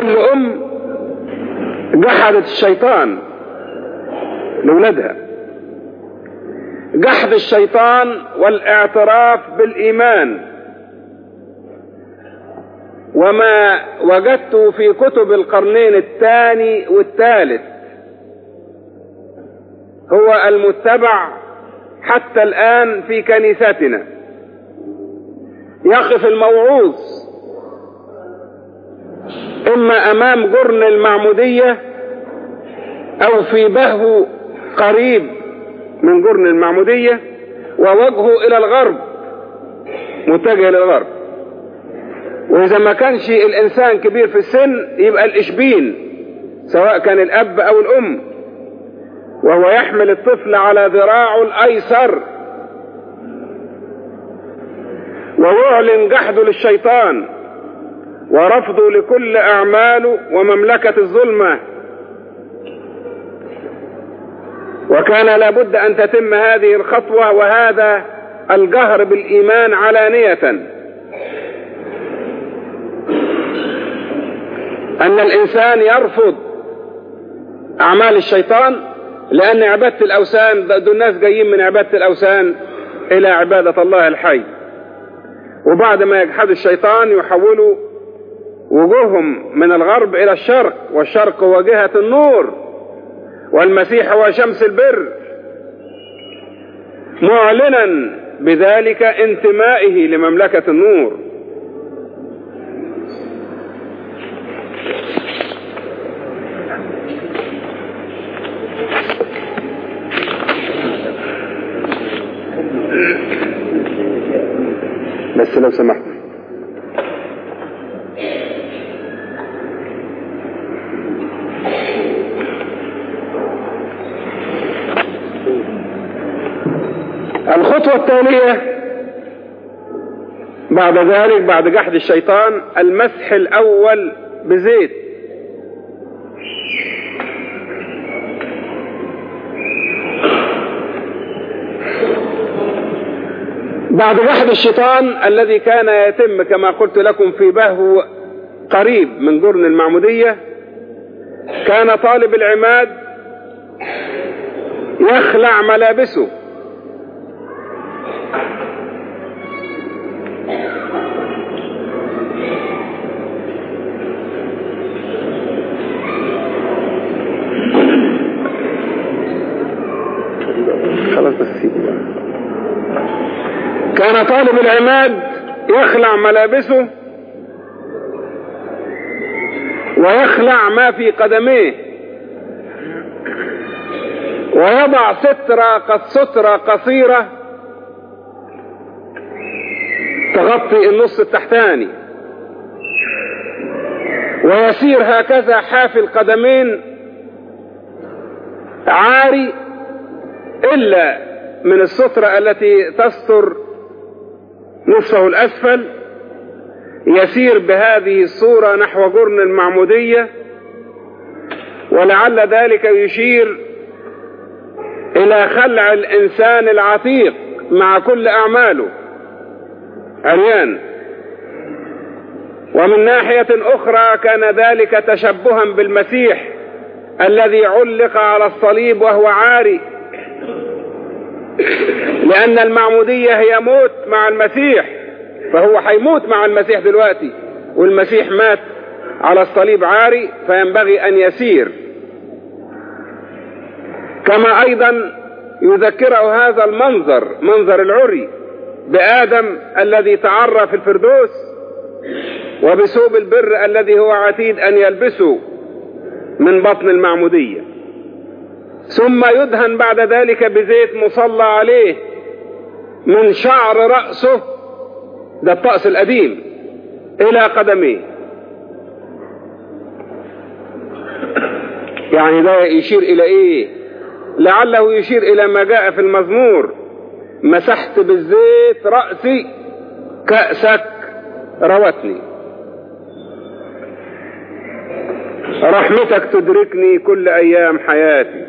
كل جحدت الشيطان لولادها. جحد الشيطان والاعتراف بالإيمان، وما وجدت في كتب القرنين الثاني والثالث هو المتبع حتى الآن في كنيستنا. يقف الموعوظ إما أمام جرن المعمودية أو في بهو قريب من جرن المعمودية ووجهه إلى الغرب، متجه إلى الغرب. وإذا ما كانش الإنسان كبير في السن يبقى الإشبين، سواء كان الأب أو الأم، وهو يحمل الطفل على ذراعه الأيسر، ويعلن جحده للشيطان ورفضه لكل أعماله ومملكة الظلمة. وكان لابد أن تتم هذه الخطوة وهذا الجهر بالإيمان علانية، أن الإنسان يرفض أعمال الشيطان، لأن عبادة الأوثان دول الناس جايين من عبادة الأوثان إلى عبادة الله الحي. وبعد ما يجحد الشيطان يحولوا وجوههم من الغرب إلى الشرق، والشرق هو جهة النور، والمسيح هو شمس البر، معلنا بذلك انتمائه لمملكة النور. بس لو سمحت، الخطوة التالية بعد ذلك، بعد جحد الشيطان، المسح الأول بزيت. بعد جحد الشيطان الذي كان يتم كما قلت لكم في بهو قريب من جرن المعمودية، كان طالب العماد يخلع ملابسه كان طالب العماد يخلع ملابسه ويخلع ما في قدميه، ويضع سترة قصيرة تغطي النص التحتاني، ويسير هكذا حافي القدمين عاري إلا من السترة التي تستر نصفه الأسفل. يسير بهذه الصورة نحو جرن المعمودية، ولعل ذلك يشير إلى خلع الإنسان العتيق مع كل أعماله عريان. ومن ناحية أخرى كان ذلك تشبها بالمسيح الذي علق على الصليب وهو عاري، لأن المعمودية هي موت مع المسيح، فهو هيموت مع المسيح دلوقتي، والمسيح مات على الصليب عاري، فينبغي أن يسير. كما أيضا يذكره هذا المنظر، منظر العري، بآدم الذي تعرى في الفردوس، وبثوب البر الذي هو عتيد أن يلبسه من بطن المعمودية. ثم يدهن بعد ذلك بزيت مصلى عليه من شعر رأسه، ده الطقس القديم، إلى قدميه. يعني ده يشير إلى إيه؟ لعله يشير إلى ما جاء في المزمور: مسحت بالزيت رأسي كأسك روتني، رحمتك تدركني كل أيام حياتي.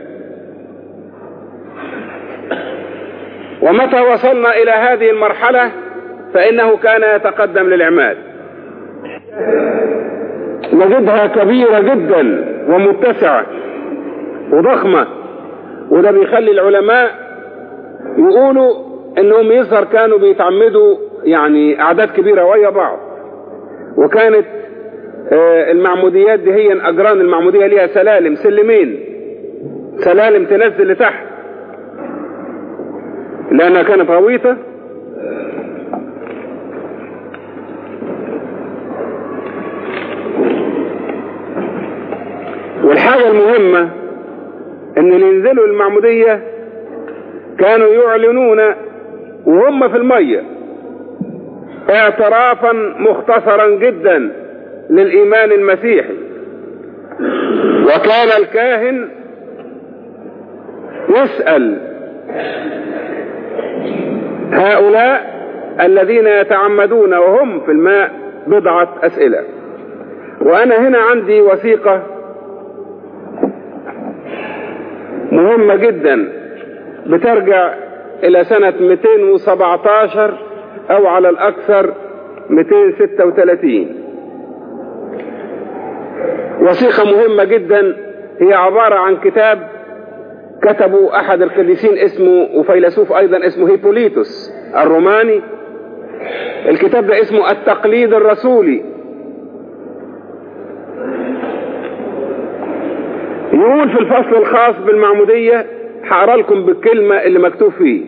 ومتى وصلنا إلى هذه المرحلة فإنه كان يتقدم للعماد، نجدها كبيرة جدا ومتسعة وضخمة، وده بيخلي العلماء يقولوا انهم يظهر كانوا بيتعمدوا يعني اعداد كبيرة ويا بعض. وكانت المعموديات دي هي اجران المعمودية ليها سلالم، سلمين، سلالم تنزل لتحت لانها كانت غويطة. والحاجة المهمة ان اللي ينزلوا المعمودية كانوا يعلنون وهم في المية اعترافا مختصرا جدا للإيمان المسيحي. وكان الكاهن يسأل هؤلاء الذين يتعمدون وهم في الماء بضعة أسئلة. وأنا هنا عندي وثيقة مهمة جدا بترجع إلى سنة 217 أو على الأكثر 236. وثيقة مهمة جدا، هي عبارة عن كتاب كتبه أحد القديسين اسمه وفيلسوف أيضا اسمه هيبوليتوس الروماني. الكتاب ده اسمه التقليد الرسولي. يقول في الفصل الخاص بالمعمودية، هقرا لكم بالكلمة اللي مكتوب فيه.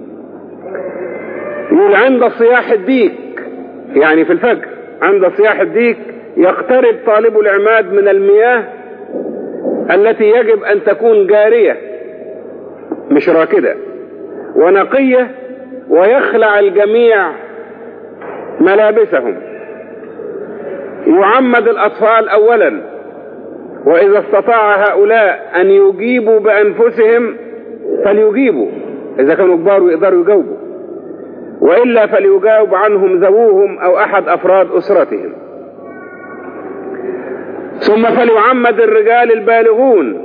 يقول عند صياح الديك، يعني في الفجر عند صياح الديك يقترب طالب العماد من المياه التي يجب أن تكون جارية مش راكدة ونقية، ويخلع الجميع ملابسهم. يعمد الأطفال أولا، وإذا استطاع هؤلاء أن يجيبوا بأنفسهم فليجيبوا إذا كانوا كبار ويقدروا يجاوبوا، وإلا فليجاوب عنهم ذووهم أو أحد أفراد أسرتهم. ثم فليعمد الرجال البالغون،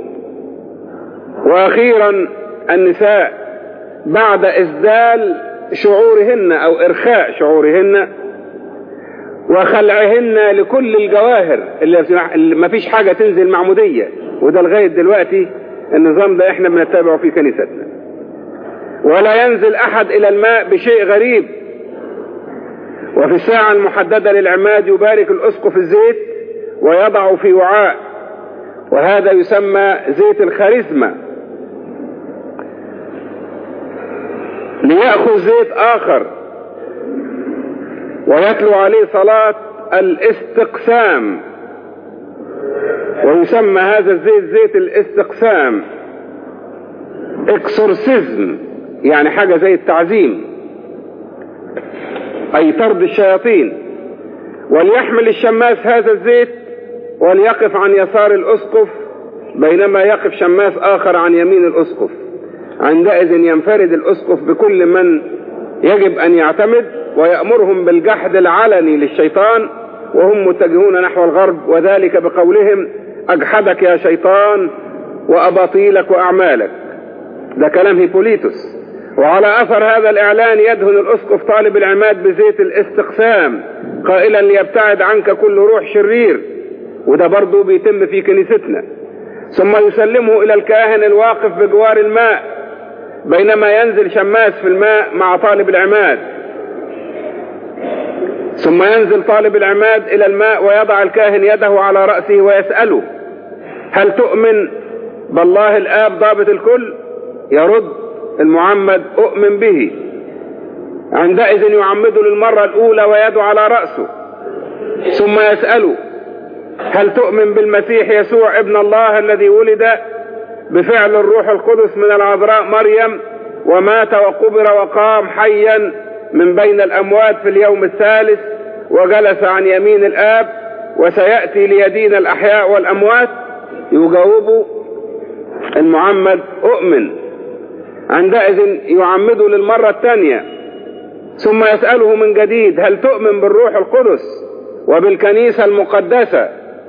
وأخيرا النساء بعد إسدال شعورهن أو إرخاء شعورهن وخلعهن لكل الجواهر اللي ما فيش حاجة تنزل معمودية. وده لغاية دلوقتي النظام ده احنا بنتبعه في كنيستنا. ولا ينزل أحد إلى الماء بشيء غريب. وفي الساعة المحددة للعماد يبارك الأسقف الزيت ويضع في وعاء، وهذا يسمى زيت الخارزمة، ليأخذ زيت آخر ويتلو عليه صلاة الاستقسام، ويسمى هذا الزيت زيت الاستقسام اكسورسيزم، يعني حاجة زي التعزيم أي طرد الشياطين. وليحمل الشماس هذا الزيت وليقف عن يسار الأسقف بينما يقف شماس آخر عن يمين الأسقف. عندئذ ينفرد الأسقف بكل من يجب أن يعتمد، ويأمرهم بالجحد العلني للشيطان وهم متجهون نحو الغرب، وذلك بقولهم أجحدك يا شيطان وأباطيلك وأعمالك. ده كلام هيبوليتوس. وعلى أثر هذا الإعلان يدهن الأسقف طالب العماد بزيت الاستقسام قائلا ليبتعد عنك كل روح شرير، وده برضو بيتم في كنيستنا. ثم يسلمه إلى الكاهن الواقف بجوار الماء بينما ينزل شماس في الماء مع طالب العماد. ثم ينزل طالب العماد إلى الماء ويضع الكاهن يده على رأسه ويسأله هل تؤمن بالله الآب ضابط الكل؟ يرد المعمد أؤمن به. عندئذ يعمده للمرة الأولى ويده على رأسه، ثم يسأله هل تؤمن بالمسيح يسوع ابن الله الذي ولد بفعل الروح القدس من العذراء مريم ومات وقبر وقام حيا من بين الأموات في اليوم الثالث وجلس عن يمين الآب وسيأتي ليدين الأحياء والأموات؟ يجاوب المعمد أؤمن. عندئذ يعمده للمرة الثانية، ثم يسأله من جديد هل تؤمن بالروح القدس وبالكنيسة المقدسة؟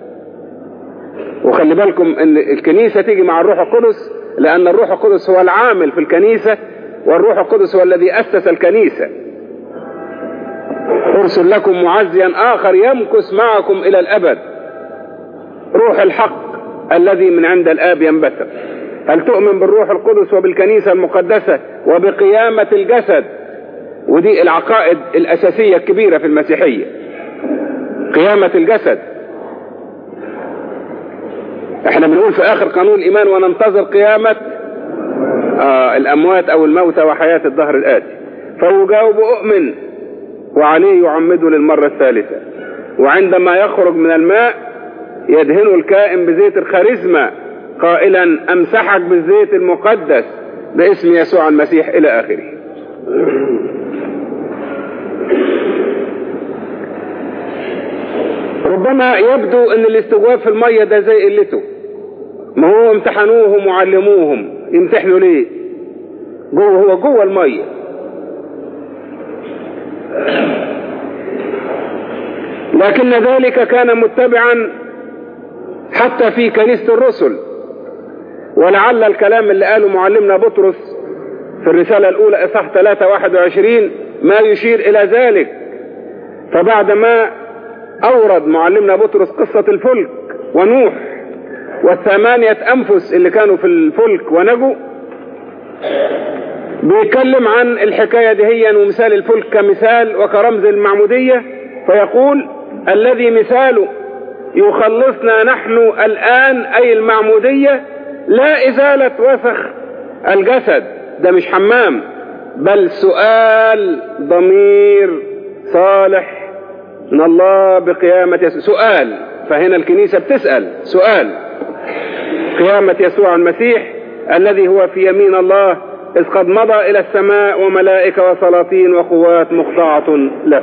وخلي بالكم ان الكنيسة تيجي مع الروح القدس، لأن الروح القدس هو العامل في الكنيسة، والروح القدس هو الذي أسس الكنيسة. أرسل لكم معزيا آخر يمكث معكم إلى الأبد، روح الحق الذي من عند الآب ينبثق؟ هل تؤمن بالروح القدس وبالكنيسة المقدسة وبقيامة الجسد؟ ودي العقائد الأساسية الكبيرة في المسيحية، قيامة الجسد. احنا بنقول في آخر قانون الإيمان وننتظر قيامة الأموات أو الموتى وحياة الدهر الآتي. فيجاوب أؤمن، وعليه يعمد للمرة الثالثة، وعندما يخرج من الماء يدهن الكائن بزيت الخارزمة قائلا أمسحك بالزيت المقدس باسم يسوع المسيح إلى آخره. ربما يبدو أن الاستجواب في المية ده زي قلته، ما هو امتحنوهم وعلموهم، يمتحنوا ليه؟ هو جوه المية. لكن ذلك كان متبعا حتى في كنيسة الرسل، ولعل الكلام اللي قاله معلمنا بطرس في الرسالة الأولى إصحاح 3:21 ما يشير إلى ذلك. فبعدما أورد معلمنا بطرس قصة الفلك ونوح والثمانية أنفس اللي كانوا في الفلك ونجوا، بيتكلم عن الحكاية دهيا ومثال الفلك كمثال وكرمز المعمودية، فيقول الذي مثاله يخلصنا نحن الآن أي المعمودية لا إزالة وسخ الجسد، ده مش حمام، بل سؤال ضمير صالح من الله بقيامة يسوع. سؤال، فهنا الكنيسة بتسأل سؤال قيامة يسوع المسيح الذي هو في يمين الله إذ قد مضى إلى السماء وملائكة وسلاطين وقوات مخضعة له.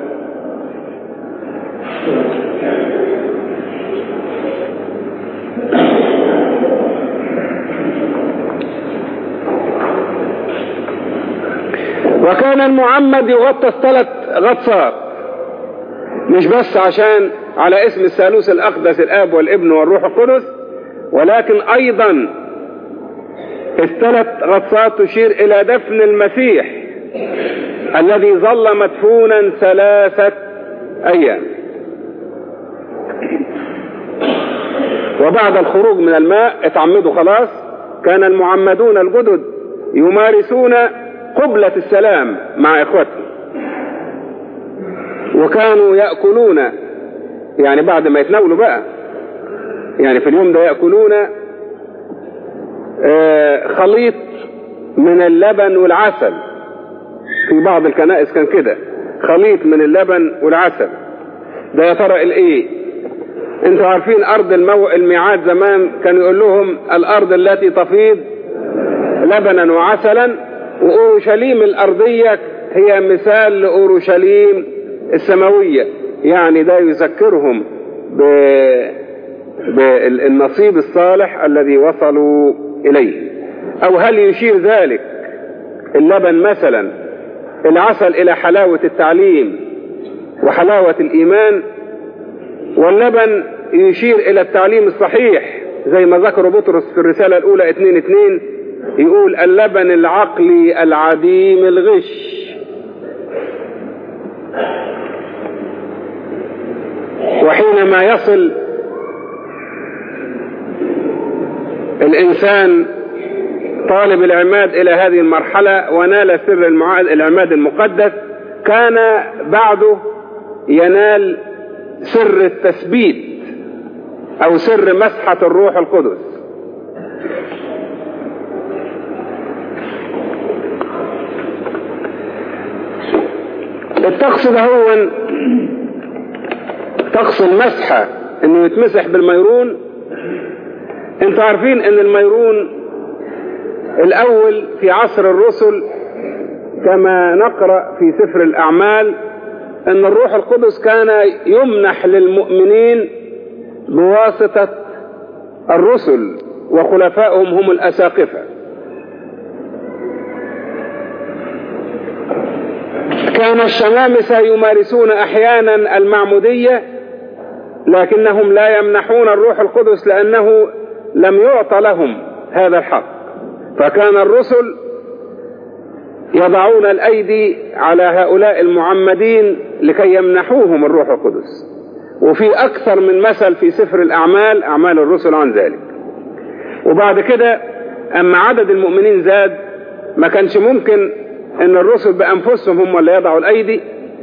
وكان المعمد يغطس 3 غطسات، مش بس عشان على اسم الثالوث الأقدس الآب والابن والروح القدس، ولكن أيضا ال3 غطسات تشير إلى دفن المسيح الذي ظل مدفونا 3 أيام. وبعد الخروج من الماء اتعمدوا خلاص، كان المعمدون الجدد يمارسون قبلة السلام مع إخوتهم، وكانوا يأكلون، يعني بعد ما يتناولوا بقى، يعني في اليوم ده يأكلون خليط من اللبن والعسل. في بعض الكنائس كان كده، خليط من اللبن والعسل. ده يا ترى الايه؟ انتوا عارفين ارض الميعاد زمان كان يقول لهم الارض التي تفيض لبنا وعسلا، وأورشليم الأرضية هي مثال لأورشليم السماوية. يعني ده يذكرهم بالنصيب الصالح الذي وصلوا إليه. أو هل يشير ذلك اللبن مثلا العسل إلى حلاوة التعليم وحلاوة الإيمان، واللبن يشير إلى التعليم الصحيح زي ما ذكر بطرس في الرسالة الأولى 2:2 يقول اللبن العقلي العديم الغش. وحينما يصل الإنسان طالب العماد إلى هذه المرحلة ونال سر العماد المقدس، كان بعده ينال سر التثبيت أو سر مسحة الروح القدس. الطقس ده هو طقس المسحة، انه يتمسح بالميرون. انتوا عارفين ان الميرون الاول في عصر الرسل كما نقرأ في سفر الاعمال ان الروح القدس كان يمنح للمؤمنين بواسطة الرسل وخلفائهم هم الاساقفة. كان الشمامسة يمارسون احيانا المعمودية، لكنهم لا يمنحون الروح القدس لانه لم يعطى لهم هذا الحق. فكان الرسل يضعون الايدي على هؤلاء المعمدين لكي يمنحوهم الروح القدس، وفي أكثر من مثل في سفر الأعمال، أعمال الرسل، عن ذلك. وبعد كده أما عدد المؤمنين زاد، ما كانش ممكن أن الرسل بأنفسهم هم اللي يضعوا الأيدي،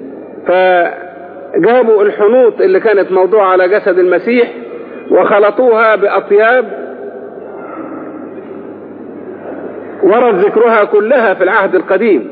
فجابوا الحنوط اللي كانت موضوعة على جسد المسيح وخلطوها بأطياب ورد ذكرها كلها في العهد القديم،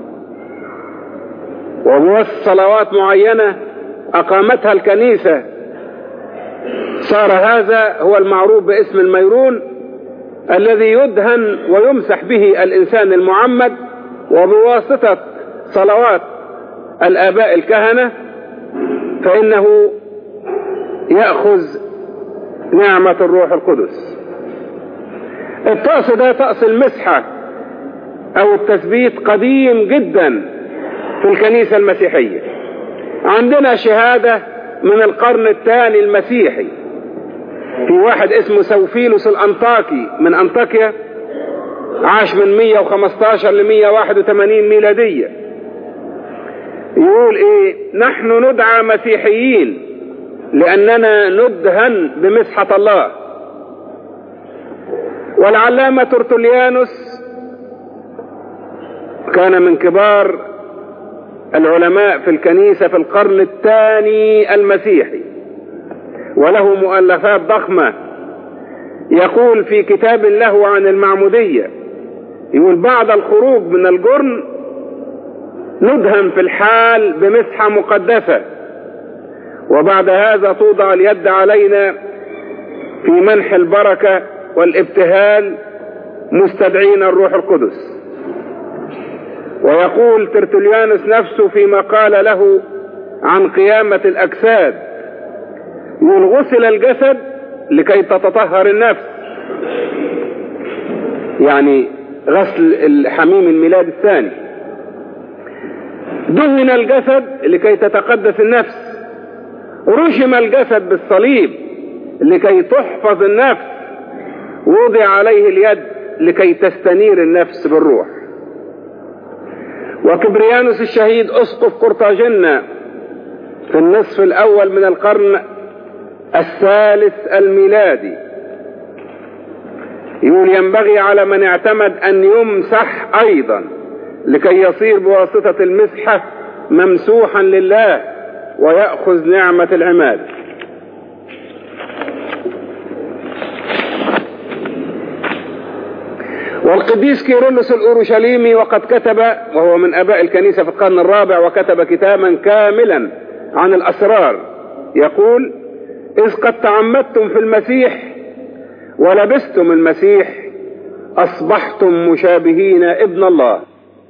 وبوسط صلوات معينة أقامتها الكنيسة صار هذا هو المعروف باسم الميرون، الذي يدهن ويمسح به الإنسان المعمد، وبواسطة صلوات الآباء الكهنة فإنه يأخذ نعمة الروح القدس. الطقس ده طقس المسحة أو التثبيت قديم جدا في الكنيسة المسيحية. عندنا شهادة من القرن الثاني المسيحي، في واحد اسمه سوفيلوس الأنطاكي من أنطاكيا، عاش من 115 ل 181 ميلادية. يقول إيه؟ نحن ندعى مسيحيين لأننا ندهن بمسحة الله. والعلامة ترتوليانوس كان من كبار العلماء في الكنيسة في القرن الثاني المسيحي، وله مؤلفات ضخمة. يقول في كتاب له عن المعمودية، يقول بعد الخروج من الجرن ندهن في الحال بمسحة مقدسة، وبعد هذا توضع اليد علينا في منح البركة والابتهال مستدعين الروح القدس. ويقول ترتوليانوس نفسه فيما قال له عن قيامة الأجساد، يقول غسل الجسد لكي تتطهر النفس، يعني غسل الحميم الميلاد الثاني. دهن الجسد لكي تتقدس النفس، رشم الجسد بالصليب لكي تحفظ النفس، وضع عليه اليد لكي تستنير النفس بالروح. وكبريانوس الشهيد أسقف قرطاجنة في النصف الأول من القرن الثالث الميلادي يقول ينبغي على من اعتمد أن يمسح أيضا لكي يصير بواسطة المسحة ممسوحا لله ويأخذ نعمة العماد. والقديس كيرلس الأورشليمي وقد كتب، وهو من أباء الكنيسة في القرن الرابع، وكتب كتابا كاملا عن الأسرار، يقول إذ قد تعمدتم في المسيح ولبستم المسيح أصبحتم مشابهين ابن الله،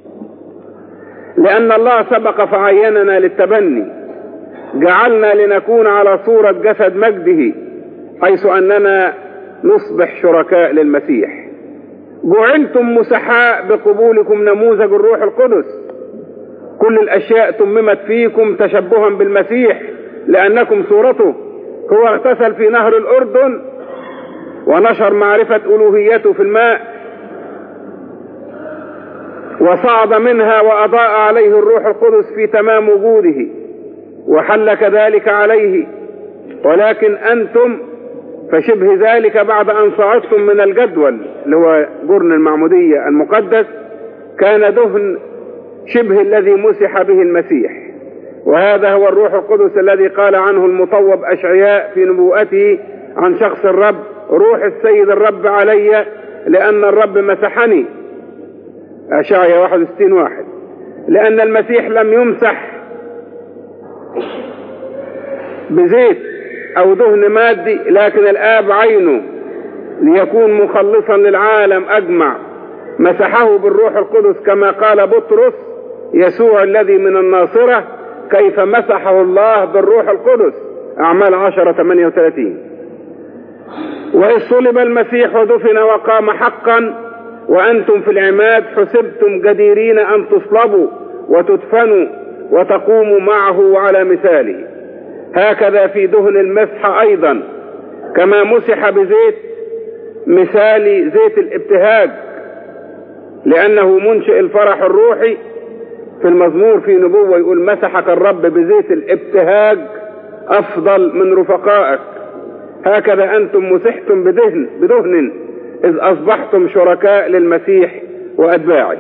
لأن الله سبق فعيننا للتبني، جعلنا لنكون على صورة جسد مجده، حيث أننا نصبح شركاء للمسيح. جعلتم مسحاء بقبولكم نموذج الروح القدس، كل الأشياء تممت فيكم تشبها بالمسيح لأنكم صورته. هو اغتسل في نهر الأردن ونشر معرفة ألوهيته في الماء، وصعد منها وأضاء عليه الروح القدس في تمام وجوده وحل كذلك عليه. ولكن أنتم فشبه ذلك بعد أن صعدتم من الجدول اللي هو جرن المعمودية المقدس، كان دهن شبه الذي مسح به المسيح، وهذا هو الروح القدس الذي قال عنه المطوب أشعياء في نبوءته عن شخص الرب: روح السيد الرب علي لأن الرب مسحني. أشعياء 61:1. لأن المسيح لم يمسح بزيت أو دهن مادي، لكن الآب عينه ليكون مخلصا للعالم أجمع مسحه بالروح القدس، كما قال بطرس: يسوع الذي من الناصرة كيف مسحه الله بالروح القدس. أعمال 10:38. وإذ صلب المسيح ودفن وقام حقا وأنتم في العماد حسبتم جديرين أن تصلبوا وتدفنوا وتقوموا معه على مثاله. هكذا في دهن المسح أيضا، كما مسح بزيت مثال زيت الابتهاج، لأنه منشئ الفرح الروحي. في المزمور في نبوة يقول: مسحك الرب بزيت الابتهاج أفضل من رفقائك. هكذا أنتم مسحتم بدهن إذ أصبحتم شركاء للمسيح وأتباعه.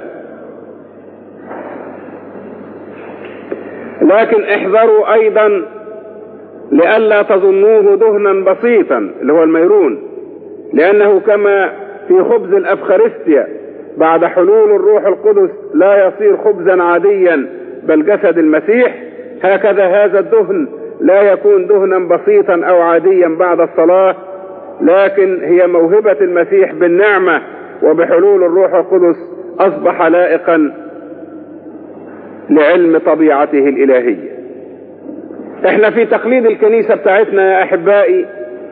لكن احذروا أيضا لئلا تظنوه دهنا بسيطا اللي هو الميرون، لأنه كما في خبز الأفخارستيا بعد حلول الروح القدس لا يصير خبزا عاديا بل جسد المسيح، هكذا هذا الدهن لا يكون دهنا بسيطا أو عاديا بعد الصلاة، لكن هي موهبة المسيح بالنعمة وبحلول الروح القدس أصبح لائقا لعلم طبيعته الإلهية. احنا في تقليد الكنيسة بتاعتنا يا أحبائي،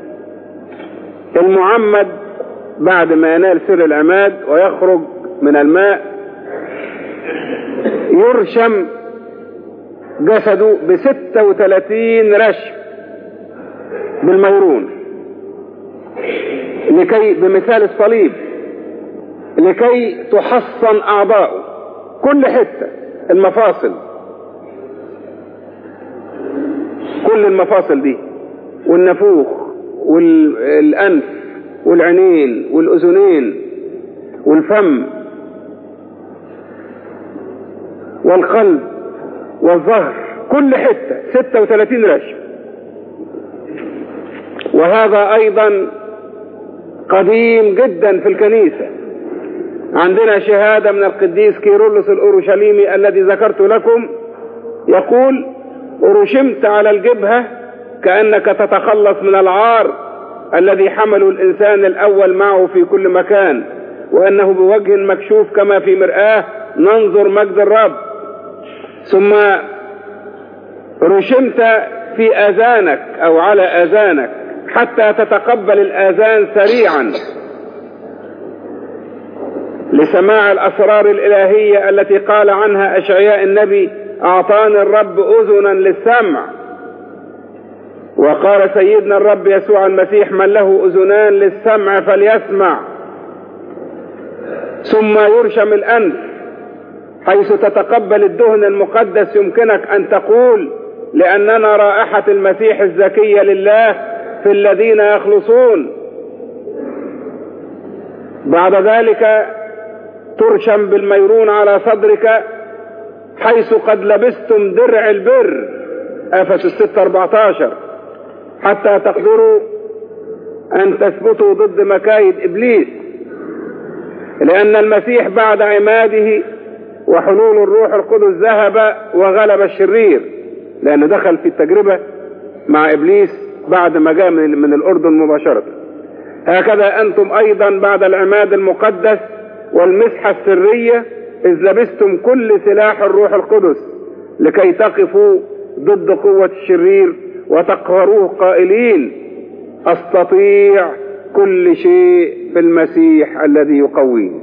المعمد بعد ما ينال سر العماد ويخرج من الماء يرشم جسده ب36 رشم بالميرون، لكي بمثال الصليب لكي تحصن أعضاؤه كل حتة، المفاصل، كل المفاصل دي، والنفوخ والأنف والعينين والأذنين والفم والقلب والظهر، كل حتة 36 رشم. وهذا أيضا قديم جدا في الكنيسة. عندنا شهادة من القديس كيرلس الأورشليمي الذي ذكرت لكم، يقول: أرشمت على الجبهة كأنك تتخلص من العار الذي حمله الإنسان الأول معه في كل مكان، وأنه بوجه مكشوف كما في مرآة ننظر مجد الرب. ثم رشمت في آذانك أو على آذانك حتى تتقبل الآذان سريعا لسماع الأسرار الإلهية التي قال عنها أشعياء النبي: أعطاني الرب أذنا للسمع. وقال سيدنا الرب يسوع المسيح: من له أذنان للسمع فليسمع. ثم يرشم الأنف حيث تتقبل الدهن المقدس. يمكنك أن تقول: لأننا رائحة المسيح الزكية لله في الذين يخلصون. بعد ذلك ترشم بالميرون على صدرك حيث قد لبستم درع البر، أفسس 6:14، حتى تقدروا أن تثبتوا ضد مكايد إبليس، لأن المسيح بعد عماده وحلول الروح القدس ذهب وغلب الشرير، لأنه دخل في التجربة مع إبليس بعد ما جاء من الأردن مباشرة. هكذا أنتم أيضا بعد العماد المقدس والمسحة السرية إذ لبستم كل سلاح الروح القدس لكي تقفوا ضد قوة الشرير وتقهروه قائلين: أستطيع كل شيء في المسيح الذي يقويني.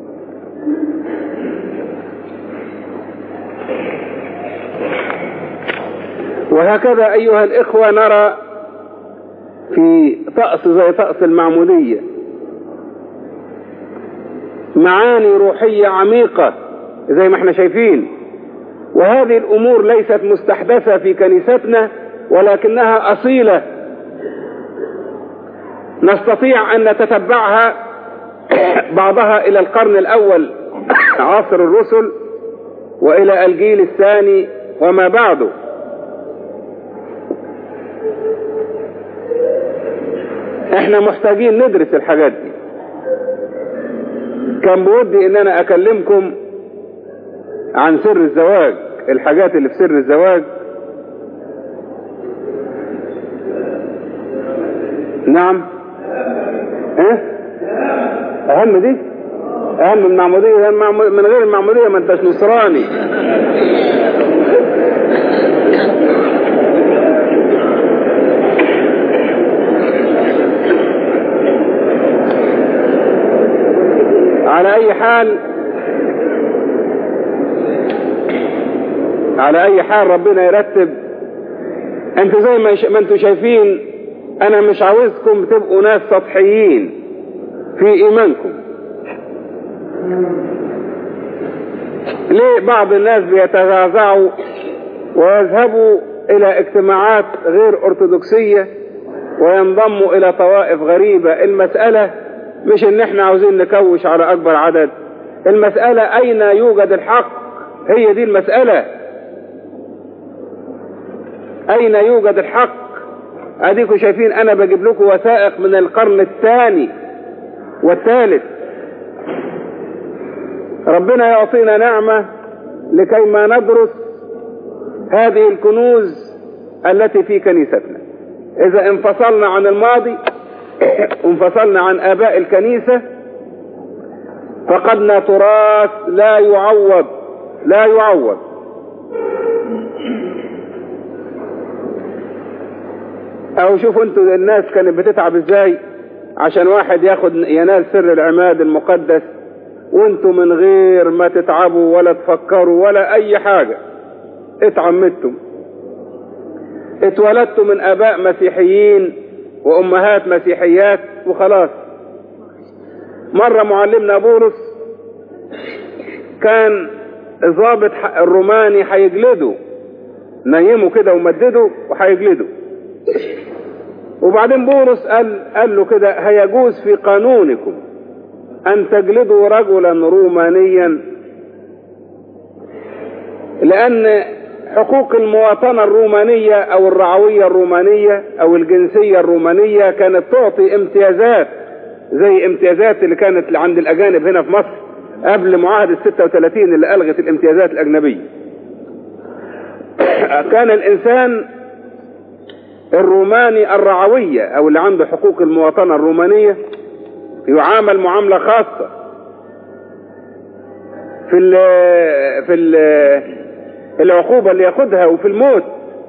وهكذا أيها الإخوة نرى في طقس زي طقس المعمودية معاني روحية عميقة زي ما احنا شايفين، وهذه الأمور ليست مستحدثة في كنيستنا ولكنها أصيلة نستطيع أن نتتبعها بعضها إلى القرن الأول عصر الرسل وإلى الجيل الثاني وما بعده. احنا محتاجين ندرس الحاجات دي. كان بودي ان انا اكلمكم عن سر الزواج، الحاجات اللي في سر الزواج. نعم، اهم دي، اهم من المعمودية. من غير المعمودية ما انتش نصراني. على اي حال ربنا يرتب. انتوا زي ما انتوا شايفين، انا مش عاوزكم تبقوا ناس سطحيين في ايمانكم. ليه بعض الناس بيتزعزعوا ويذهبوا إلى اجتماعات غير أرثوذكسية وينضموا إلى طوائف غريبة. المسألة مش إن احنا عاوزين نكوش على أكبر عدد، المسألة أين يوجد الحق، هي دي المسألة، أين يوجد الحق. أديكم شايفين أنا بجيب لكم وثائق من القرن الثاني والثالث. ربنا يعطينا نعمة لكي ما ندرس هذه الكنوز التي في كنيستنا. إذا انفصلنا عن الماضي وانفصلنا عن آباء الكنيسة فقدنا تراث لا يعوض لا يعوض. أو شوفوا انتوا الناس كانت بتتعب ازاي عشان واحد ينال سر العماد المقدس، وانتوا من غير ما تتعبوا ولا تفكروا ولا اي حاجة اتعمدتم، اتولدتوا من اباء مسيحيين وامهات مسيحيات وخلاص. مرة معلمنا بولس كان ضابط الروماني هيجلده، نيمه كده ومدده وهيجلده، وبعدين بولس قال له كده هيجوز في قانونكم أن تجلدوا رجلا رومانيا، لأن حقوق المواطنة الرومانية أو الرعوية الرومانية أو الجنسية الرومانية كانت تعطي امتيازات زي امتيازات اللي كانت عند الأجانب هنا في مصر قبل معاهدة 36 اللي ألغت الامتيازات الأجنبية. كان الإنسان الروماني الرعوية أو اللي عنده حقوق المواطنة الرومانية يعامل معاملة خاصة في العقوبة اللي ياخدها وفي الموت.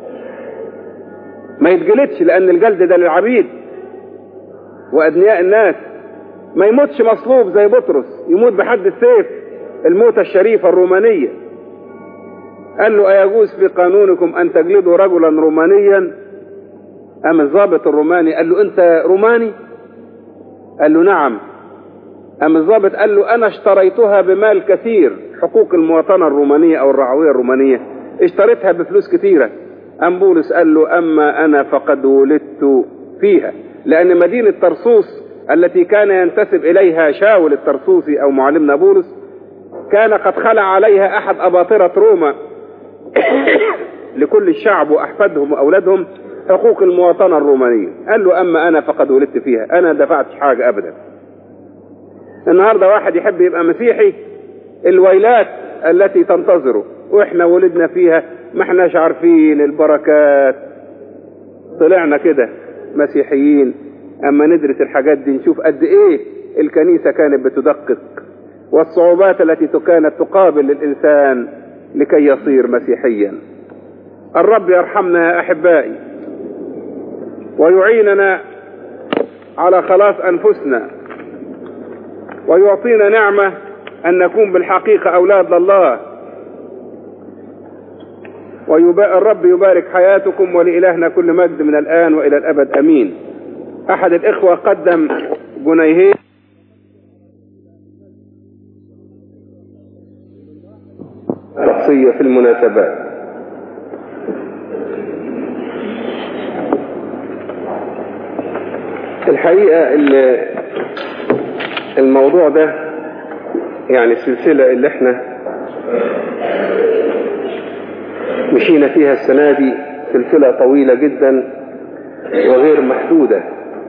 ما يتجلدش لأن الجلد ده للعبيد وأدنياء الناس، ما يموتش مصلوب زي بطرس، يموت بحد السيف الموتة الشريفة الرومانية. قال له أيجوز في قانونكم أن تجلدوا رجلا رومانيا؟ أم الضابط الروماني قال له أنت روماني؟ قال له نعم. أم الضابط قال له أنا اشتريتها بمال كثير، حقوق المواطنة الرومانية أو الرعوية الرومانية اشتريتها بفلوس كثيرة. أم بولس قال له أما أنا فقد ولدت فيها، لأن مدينة طرسوس التي كان ينتسب إليها شاول الطرسوسي أو معلمنا بولس كان قد خلع عليها أحد أباطرة روما لكل الشعب وأحفادهم وأولادهم حقوق المواطنة الرومانية. قال له أما أنا فقد ولدت فيها، أنا دفعتش حاجة أبدا. النهاردة واحد يحب يبقى مسيحي، الويلات التي تنتظره وإحنا ولدنا فيها، ما احناش عارفين البركات، طلعنا كده مسيحيين. أما ندرس الحاجات دي نشوف قد إيه الكنيسة كانت بتدقق والصعوبات التي كانت تقابل الإنسان لكي يصير مسيحيا. الرب يرحمنا يا أحبائي ويعيننا على خلاص أنفسنا ويعطينا نعمة أن نكون بالحقيقة أولاد لله. الرب يبارك حياتكم، ولإلهنا كل مجد من الآن وإلى الأبد أمين. أحد الإخوة قدم جنيهين شخصية في المناسبات. الحقيقة الموضوع ده يعني السلسلة اللي احنا مشينا فيها السنة دي سلسلة طويلة جدا وغير محدودة،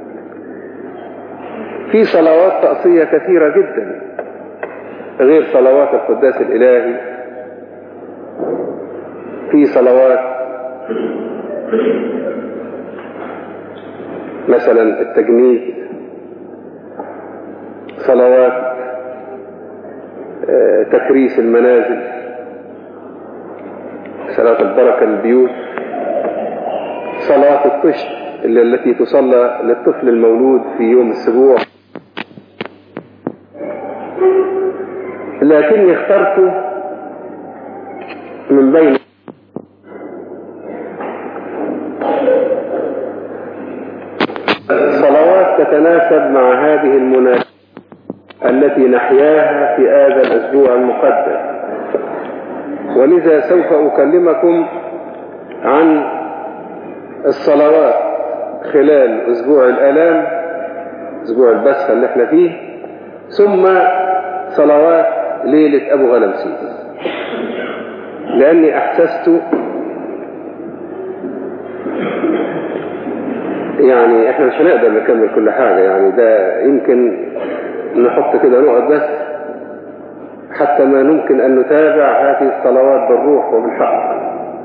في صلوات طقسية كثيرة جدا غير صلوات القداس الإلهي، في صلوات مثلا التجنيد، صلوات تكريس المنازل، صلاة البركة للبيوت، صلاة الطشت التي تصلى للطفل المولود في يوم السبوع. لكني اخترت من بين صلوات تتناسب مع هذه المناسبة التي نحياها في هذا الأسبوع المقدس، ولذا سوف أكلمكم عن الصلوات خلال أسبوع الآلام، أسبوع البسخة اللي احنا فيه، ثم صلوات ليلة أبو غلمسيس، لأني أحسست يعني احنا مش هنقدر نكمل كل حاجة، يعني ده يمكن نحط كده نقط بس حتى ما نمكن أن نتابع هذه الصلوات بالروح وبالحق،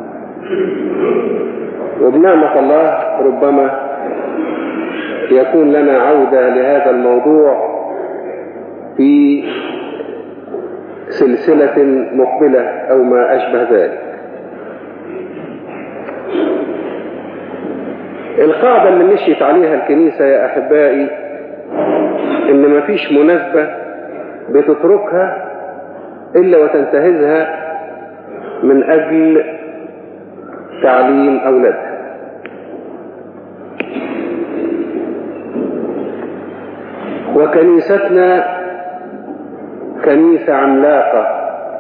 وبنعمة الله ربما يكون لنا عودة لهذا الموضوع في سلسلة مقبلة أو ما أشبه ذلك. القاعدة اللي مشيت عليها الكنيسة يا أحبائي إن مفيش مناسبة بتتركها إلا وتنتهزها من أجل تعليم أولادها. وكنيستنا كنيسة عملاقة،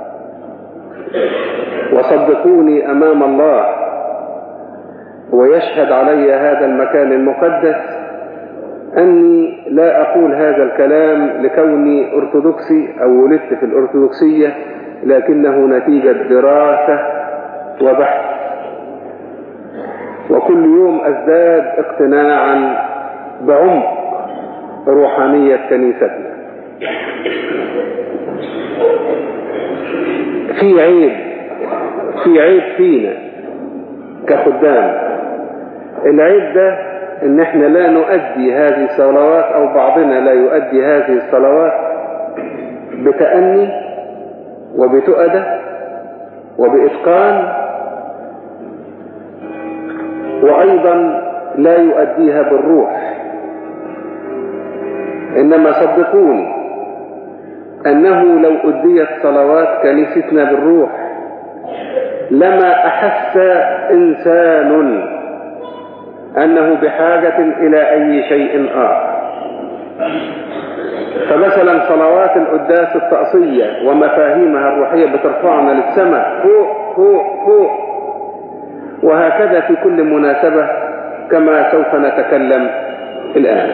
وصدقوني أمام الله ويشهد علي هذا المكان المقدس أني لا أقول هذا الكلام لكوني أرثوذكسي أو ولدت في الأرثوذكسية، لكنه نتيجة دراسة وبحث، وكل يوم أزداد اقتناعا بعمق روحانية كنيستنا. في عيب فينا كخدام. العيب ده ان احنا لا نؤدي هذه الصلوات، او بعضنا لا يؤدي هذه الصلوات بتأني وبتؤدة وبإتقان، وايضا لا يؤديها بالروح. انما صدقوني انه لو أديت صلوات كنيستنا بالروح لما احس انسان أنه بحاجة إلى أي شيء آخر. فمثلا صلوات القداس الطقسية ومفاهيمها الروحية بترفعنا للسماء فوق فوق فوق، وهكذا في كل مناسبة كما سوف نتكلم الآن.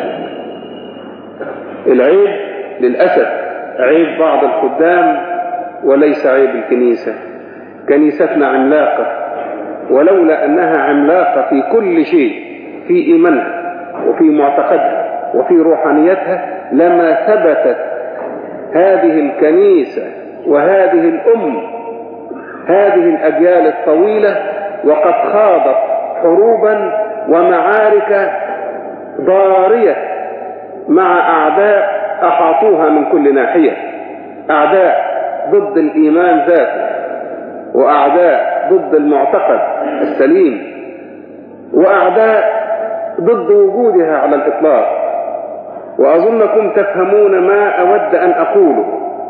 العيب للأسف عيب بعض الخدام وليس عيب الكنيسة. كنيستنا عملاقة، ولولا أنها عملاقة في كل شيء، في إيمانها وفي معتقدها وفي روحانيتها، لما ثبتت هذه الكنيسة وهذه هذه الأجيال الطويلة وقد خاضت حروبا ومعارك ضارية مع أعداء أحاطوها من كل ناحية، أعداء ضد الإيمان ذاته، وأعداء ضد المعتقد السليم، وأعداء ضد وجودها على الإطلاق. وأظنكم تفهمون ما أود أن أقوله.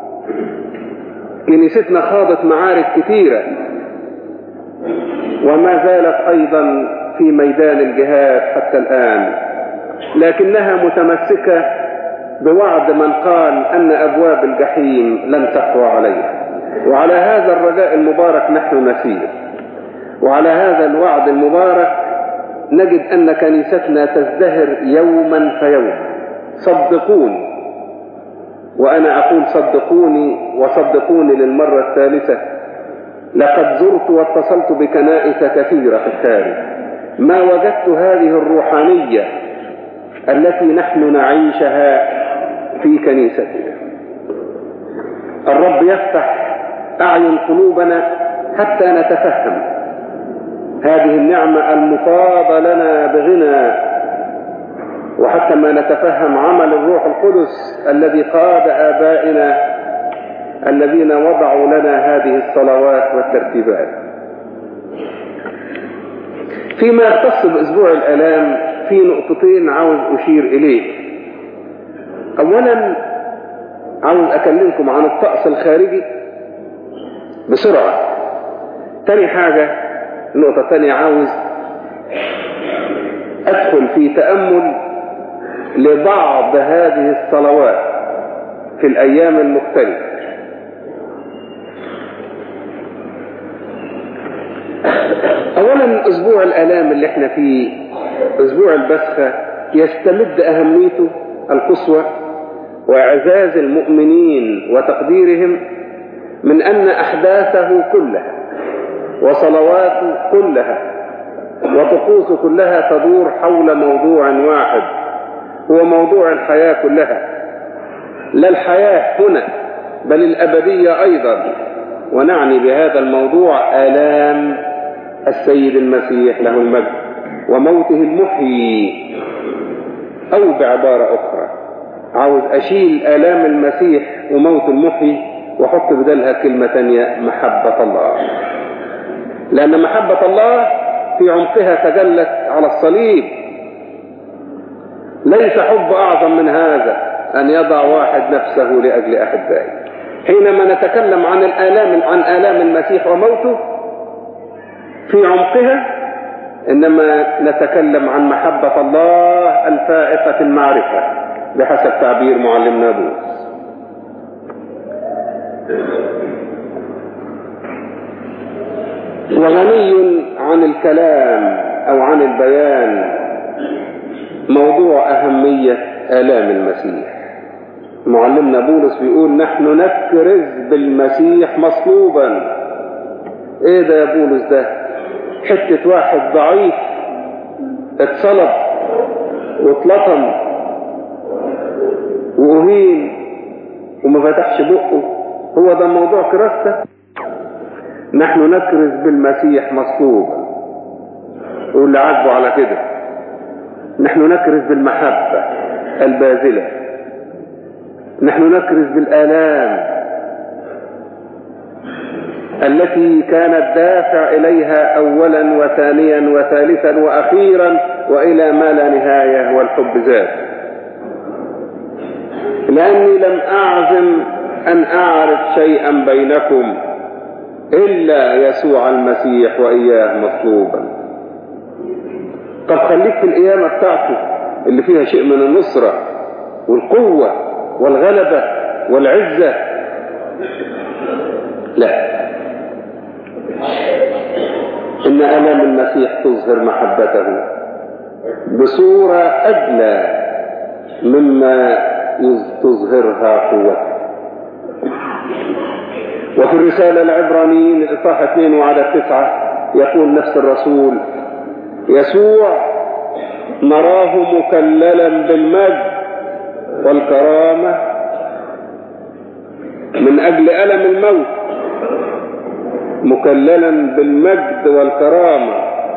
كنيستنا خاضت معارك كثيرة، وما زالت أيضا في ميدان الجهاد حتى الآن، لكنها متمسكة بوعد من قال أن أبواب الجحيم لن تقوى عليها. وعلى هذا الرجاء المبارك نحن نسير، وعلى هذا الوعد المبارك نجد أن كنيستنا تزدهر يوما فيوم. صدقوني، وأنا أقول صدقوني وصدقوني للمرة الثالثة، لقد زرت واتصلت بكنائس كثيرة في التاريخ، ما وجدت هذه الروحانية التي نحن نعيشها في كنيستنا. الرب يفتح أعين قلوبنا حتى نتفهم هذه النعمة المفاضة لنا بغنى، وحتى ما نتفهم عمل الروح القدس الذي قاد آبائنا الذين وضعوا لنا هذه الصلوات والترتيبات. فيما يختص بأسبوع الآلام في نقطتين عاوز أشير إليه. أولا عاوز أكلمكم عن الطقس الخارجي بسرعة. تاني حاجة، نقطة تانية، عاوز أدخل في تأمل لبعض هذه الصلوات في الأيام المختلفة. أولا أولا أسبوع الآلام اللي احنا فيه، أسبوع البسخة، يستمد أهميته القصوى وإعزاز المؤمنين وتقديرهم من أن أحداثه كلها وصلواته كلها وطقوسه كلها تدور حول موضوع واحد، هو موضوع الحياة كلها، لا الحياة هنا بل الأبدية أيضا. ونعني بهذا الموضوع آلام السيد المسيح له المجد وموته المحيي، أو بعبارة أخرى عاوز أشيل آلام المسيح وموت المحيي وحط بدلها كلمة تانية: محبة الله. لأن محبة الله في عمقها تجلت على الصليب. ليس حب أعظم من هذا أن يضع واحد نفسه لأجل أحبائه. حينما نتكلم عن آلام المسيح وموته في عمقها، إنما نتكلم عن محبة الله الفائقة المعرفة بحسب تعبير معلمنا بولس. وغني عن الكلام أو عن البيان موضوع أهمية آلام المسيح. معلمنا بولس بيقول: نحن نكرز بالمسيح مصلوبا. ايه ده يا بولس؟ ده حتة واحد ضعيف اتصلب واتلطم وأهين وما فتحش بقه، هو ده موضوع كراسته؟ نحن نكرز بالمسيح مصلوبا. واللي عاجبه على كده. نحن نكرز بالمحبة الباذلة، نحن نكرز بالآلام التي كانت دافع إليها أولا وثانيا وثالثا وأخيرا وإلى ما لا نهاية، والحب ذات. لأني لم أعزم أن أعرف شيئا بينكم إلا يسوع المسيح وإياه مطلوبا. طب خليك في القيامة بتاعته اللي فيها شيء من النصرة والقوة والغلبة والعزة. لا، إن آلام المسيح تظهر محبته بصورة أدنى مما تظهرها قوته. وفي الرسالة العبرانيين الإصحاح 2 وعدد 9 يقول نفس الرسول: يسوع نراه مكللا بالمجد والكرامة من أجل ألم الموت، مكللا بالمجد والكرامة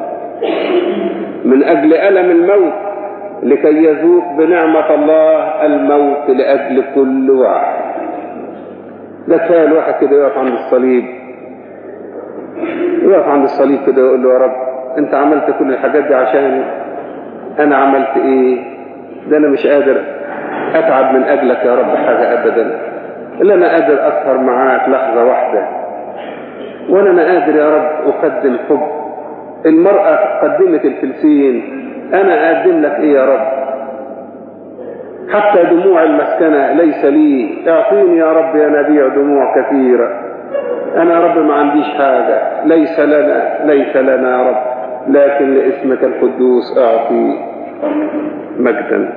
من أجل ألم الموت، لكي يذوق بنعمة الله الموت لأجل كل واحد. ده كفاية الواحد كده يقف عند الصليب، يقف عند الصليب كده ويقول له: يا رب انت عملت كل الحاجات دي عشاني، انا عملت ايه؟ ده انا مش قادر اتعب من اجلك يا رب حاجة ابدا، الا انا قادر اسهر معاك لحظة واحدة، وانا ما قادر يا رب اقدم حب. المرأة قدمت الفلسين، انا اقدم لك ايه يا رب؟ حتى دموع المسكنة ليس لي، اعطيني يا رب يا نبيع دموع كثيرة. انا يا رب ما عنديش حاجة، ليس لنا يا رب، لكن لاسمك القدوس اعطي مجدا.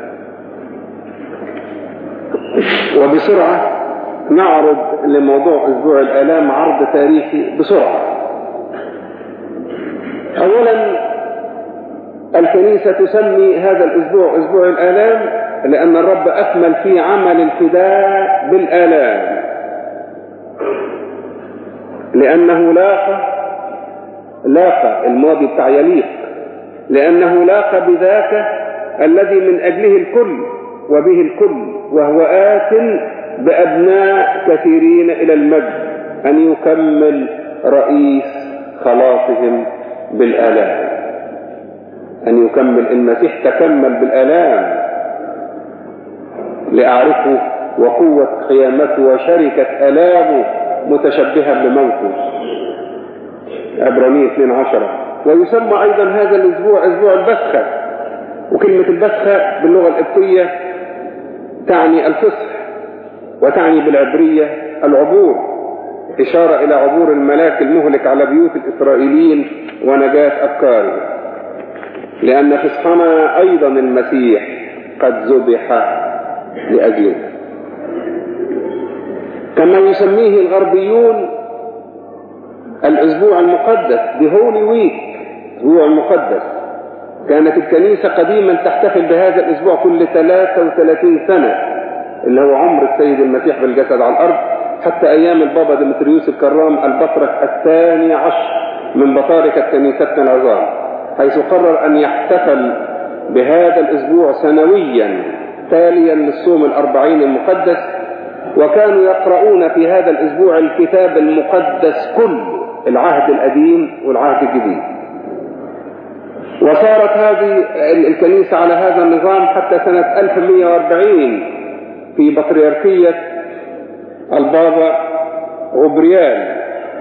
وبسرعة نعرض لموضوع اسبوع الآلام عرض تاريخي بسرعة. اولا، الكنيسة تسمي هذا الاسبوع اسبوع الآلام لأن الرب أكمل فيه عمل الفداء بالآلام، لأنه لاقى الماضي بتاع يليق، لأنه لاقى بذاك الذي من أجله الكل وبه الكل، وهو آت بأبناء كثيرين إلى المجد أن يكمل رئيس خلاصهم بالآلام. أن يكمل، المسيح تكمل بالآلام لأعرفه وقوة قيامته وشركة آلامه متشبها بموته. عبرانيين 12. ويسمى أيضا هذا الأسبوع أسبوع البسخة، وكلمة البسخة باللغة القبطية تعني الفصح، وتعني بالعبرية العبور. إشارة إلى عبور الملاك المهلك على بيوت الإسرائيليين ونجاة أبكارهم، لأن فصحنا أيضا المسيح قد ذبح لأجلنا. كما يسميه الغربيون الأسبوع المقدس بهولي ويك، الأسبوع المقدس. كانت الكنيسة قديما تحتفل بهذا الأسبوع كل 33 سنة، اللي هو عمر السيد المسيح بالجسد على الأرض، حتى أيام البابا ديمتريوس الكرام البطرك الثاني عشر من بطاركة كنيستنا العظام، حيث قرر أن يحتفل بهذا الأسبوع سنويا تاليا للصوم 40 المقدس. وكانوا يقرؤون في هذا الأسبوع الكتاب المقدس كله، العهد القديم والعهد الجديد. وصارت هذه الكنيسة على هذا النظام حتى سنة 1140 في بطريركية البابا غبريال،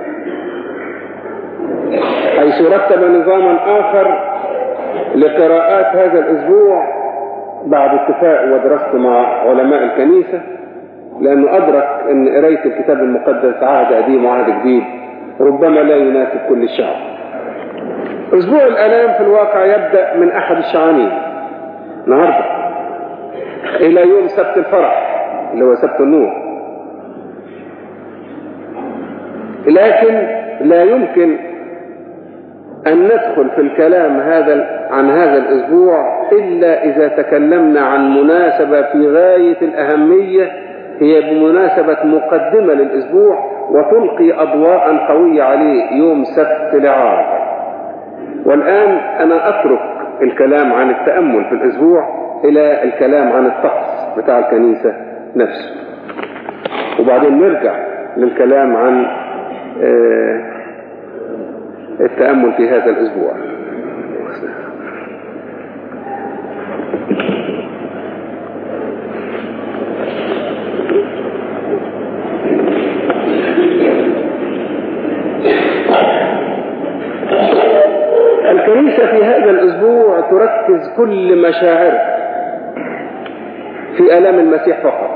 حيث رتب نظاما آخر لقراءات هذا الأسبوع بعد اتفاق ودراسته مع علماء الكنيسة، لأنه أدرك أن قراية الكتاب المقدس عهد قديم وعهد جديد ربما لا يناسب كل الشعب. أسبوع الآلام في الواقع يبدأ من أحد الشعانين النهاردة إلى يوم سبت الفرح اللي هو سبت النور. لكن لا يمكن أن ندخل في الكلام عن هذا الأسبوع إلا إذا تكلمنا عن مناسبة في غاية الأهمية، هي بمناسبة مقدمة للأسبوع وتلقي أضواء قوية عليه، يوم سبت العار. والآن أنا أترك الكلام عن التأمل في الأسبوع إلى الكلام عن الطقس بتاع الكنيسة نفسه، وبعدين نرجع للكلام عن التأمل في هذا الأسبوع. الكنيسة في هذا الأسبوع تركز كل مشاعرها في آلام المسيح فقط.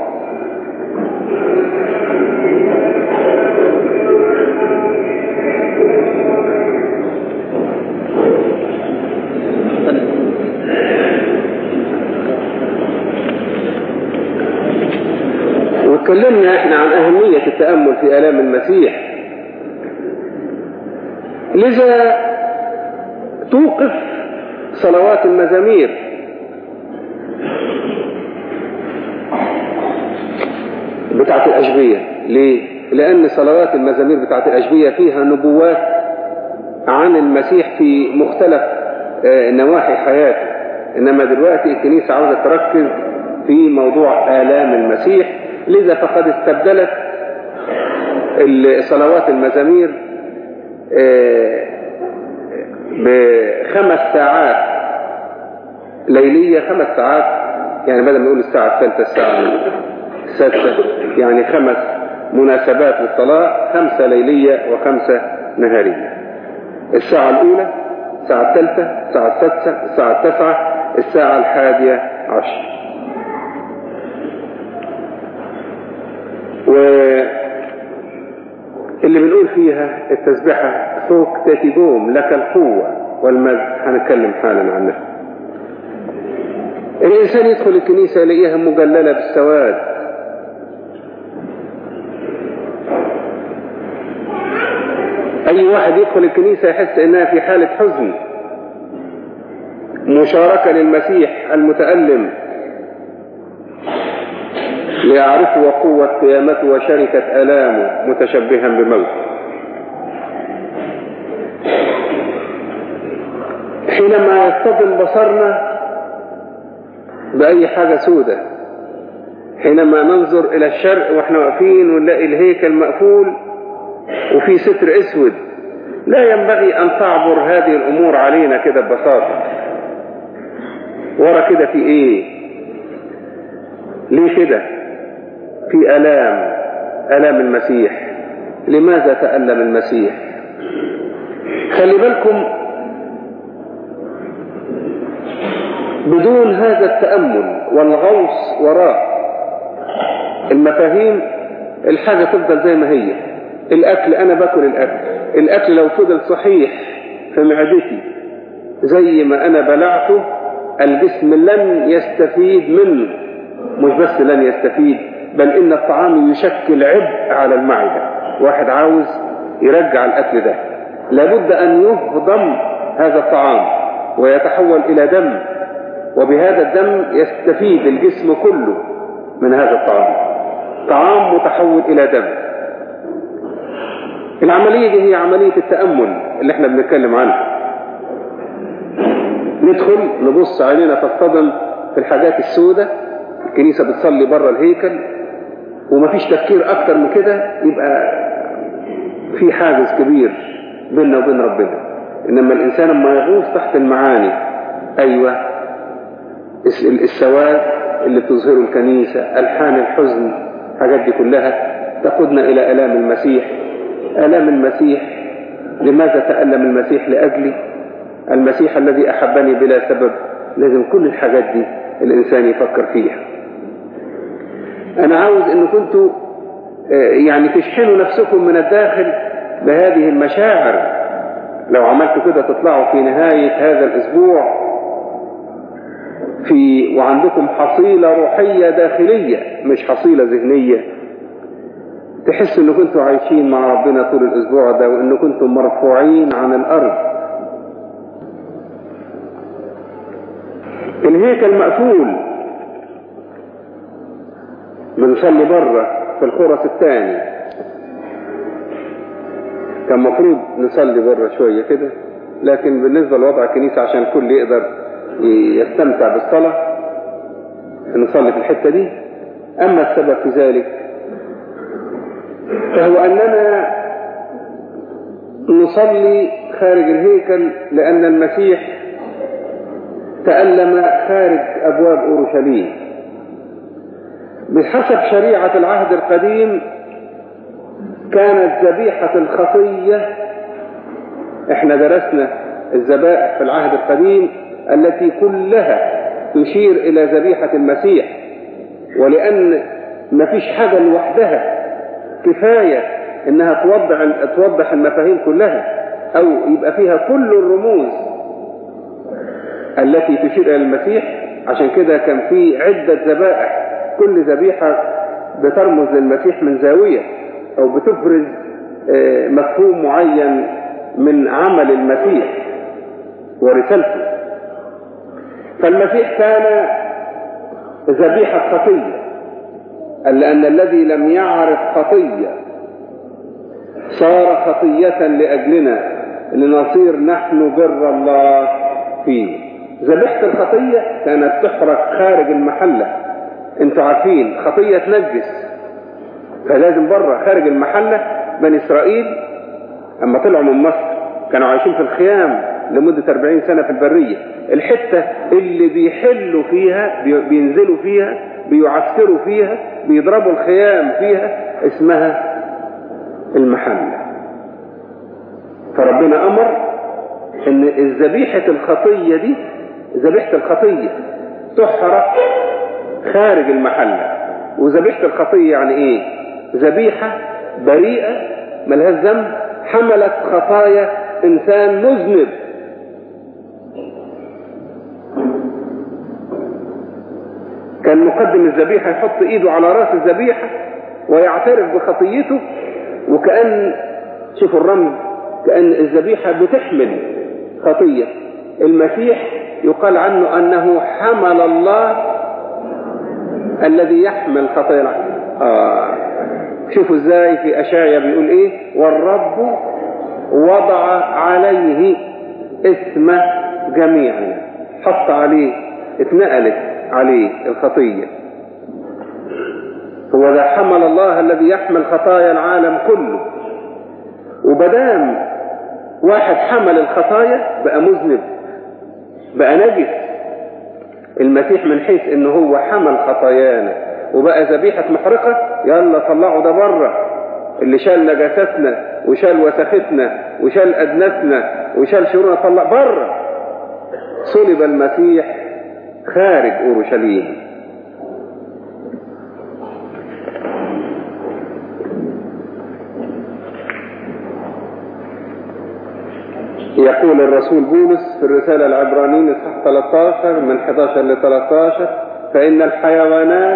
وتكلمنا احنا عن أهمية التأمل في آلام المسيح، لذا توقف صلوات المزامير بتاعت الأشبية. ليه؟ لأن صلوات المزامير بتاعت الأشبية فيها نبوات عن المسيح في مختلف نواحي حياته، إنما دلوقتي الكنيسة عاوزة تركز في موضوع آلام المسيح، لذا فقد استبدلت صلوات المزامير ب5 ساعات ليلية، 5 ساعات، يعني بدل ما نقول الساعة الثالثة الساعة السادسة، يعني 5 مناسبات للصلاة، 5 ليلية و5 نهارية. الساعة الأولى، الساعة الثالثة، الساعة السادسة، الساعة التاسعة، الساعة 11. واللي بنقول فيها التسبيحة ثوك تاتيجوم لك القوة والمجد، هنتكلم حالا عنها. الإنسان يدخل الكنيسة يلاقيها مجللة بالسواد، أي واحد يدخل الكنيسة يحس إنها في حالة حزن، مشاركة للمسيح المتألم ليعرفوا قوة قيامته وشركة آلامه متشبها بموت. حينما يصطدم بصرنا بأي حاجة سودة، حينما ننظر إلى الشرق وإحنا واقفين ونلاقي الهيكل مقفول وفي ستر أسود، لا ينبغي أن تعبر هذه الأمور علينا كده ببساطة. ورا كده في إيه؟ ليه كده؟ في آلام المسيح. لماذا تألم المسيح؟ خلي بالكم، بدون هذا التأمل والغوص وراء المفاهيم الحاجة تفضل زي ما هي، الأكل أنا باكل الأكل لو فضل صحيح في معدتي زي ما أنا بلعته الجسم لن يستفيد منه. مش بس لن يستفيد، بل إن الطعام يشكل عبء على المعدة. واحد عاوز يرجع الأكل ده لابد أن يهضم هذا الطعام ويتحول إلى دم، وبهذا الدم يستفيد الجسم كله من هذا الطعام. طعام متحول إلى دم. العملية دي هي عملية التأمل اللي احنا بنتكلم عنها. ندخل نبص علينا تصطدم في الحاجات السوداء. الكنيسة بتصلي بره الهيكل ومفيش تفكير أكتر من كده، يبقى في حاجز كبير بيننا وبين ربنا. إنما الإنسان لما يغوص تحت المعاني، أيوة، السواد اللي بتظهره الكنيسة، ألحان الحزن، الحاجات دي كلها تقودنا إلى آلام المسيح. آلام المسيح، لماذا تألم المسيح لأجلي؟ المسيح الذي أحبني بلا سبب. لازم كل الحاجات دي الإنسان يفكر فيها. أنا عاوز إن كنتوا يعني تشحنوا نفسكم من الداخل بهذه المشاعر. لو عملتوا كده تطلعوا في نهاية هذا الأسبوع وعندكم حصيلة روحية داخلية مش حصيلة ذهنية، تحسوا إن كنتوا عايشين مع ربنا طول الأسبوع ده، وإن كنتم مرفوعين عن الأرض. الهيكل مقفول، بنصلي بره في الخرس الثاني. كان مفروض نصلي بره شوية كده، لكن بالنسبة لوضع الكنيسة عشان كل يقدر يستمتع بالصلاة نصلي في الحتة دي. أما السبب في ذلك فهو أننا نصلي خارج الهيكل لأن المسيح تألم خارج أبواب أورشليم. بحسب شريعة العهد القديم كانت ذبيحة الخطية، احنا درسنا الذبائح في العهد القديم التي كلها تشير إلى ذبيحة المسيح، ولأن ما فيش حاجة لوحدها كفاية إنها توضح المفاهيم كلها، أو يبقى فيها كل الرموز التي تشير إلى المسيح. عشان كده كان في عدة ذبائح، كل ذبيحة بترمز للمسيح من زاوية أو بتفرز مفهوم معين من عمل المسيح ورسالته. فالمسيح كان ذبيحة خطية، لأن الذي لم يعرف خطية صار خطية لأجلنا لنصير نحن بر الله فيه. ذبيحة الخطية كانت تحرق خارج المحلة. انتوا عارفين خطية تنجس، فلازم بره خارج المحلة. بني إسرائيل أما طلعوا من مصر كانوا عايشين في الخيام لمدة 40 سنة في البرية. الحتة اللي بيحلوا فيها بينزلوا فيها بيعسكروا فيها بيضربوا الخيام فيها اسمها المحلة. فربنا أمر ان الذبيحة الخطية دي، ذبيحة الخطية تحرق خارج المحلة. وذبيحة الخطية يعني ايه؟ ذبيحة بريئة ملهاش ذنب حملت خطايا انسان مذنب. كان مقدم الذبيحة يحط ايده على راس الذبيحة ويعترف بخطيته، وكأن شوفوا الرمز، كأن الذبيحة بتحمل خطية. المسيح يقال عنه أنه حمل الله الذي يحمل خطايا العالم. شوفوا ازاي في أشعياء بيقول ايه؟ والرب وضع عليه اسم جميعا، حط عليه، اتنقلت عليه الخطية. هو ذا حمل الله الذي يحمل خطايا العالم كله. وبدام واحد حمل الخطايا بقى مذنب، بقى نجس. المسيح من حيث انه هو حمل خطايانا وبقى ذبيحة محرقة، يلا طلعوا ده بره. اللي شال نجاستنا وشال وسختنا وشال أدنسنا وشال شرورنا طلع بره. صلب المسيح خارج أورشليم. يقول الرسول بولس في الرسالة العبرانيين اصحاح 13 من 11 ل 13: فإن الحيوانات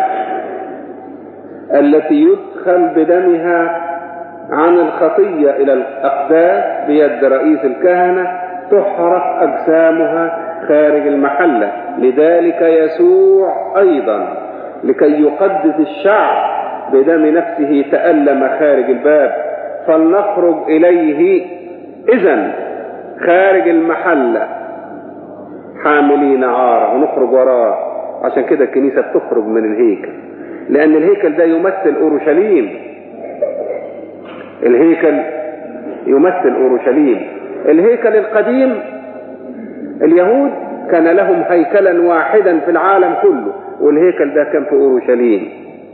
التي يدخل بدمها عن الخطية إلى الأقداس بيد رئيس الكهنة تحرق أجسامها خارج المحلة، لذلك يسوع أيضا لكي يقدس الشعب بدم نفسه تألم خارج الباب، فلنخرج إليه إذن خارج المحلة حاملين عاره، ونخرج وراه. عشان كده الكنيسة بتخرج من الهيكل، لأن الهيكل ده يمثل أورشليم. الهيكل يمثل أورشليم. الهيكل القديم اليهود كان لهم هيكلا واحدا في العالم كله، والهيكل ده كان في أورشليم.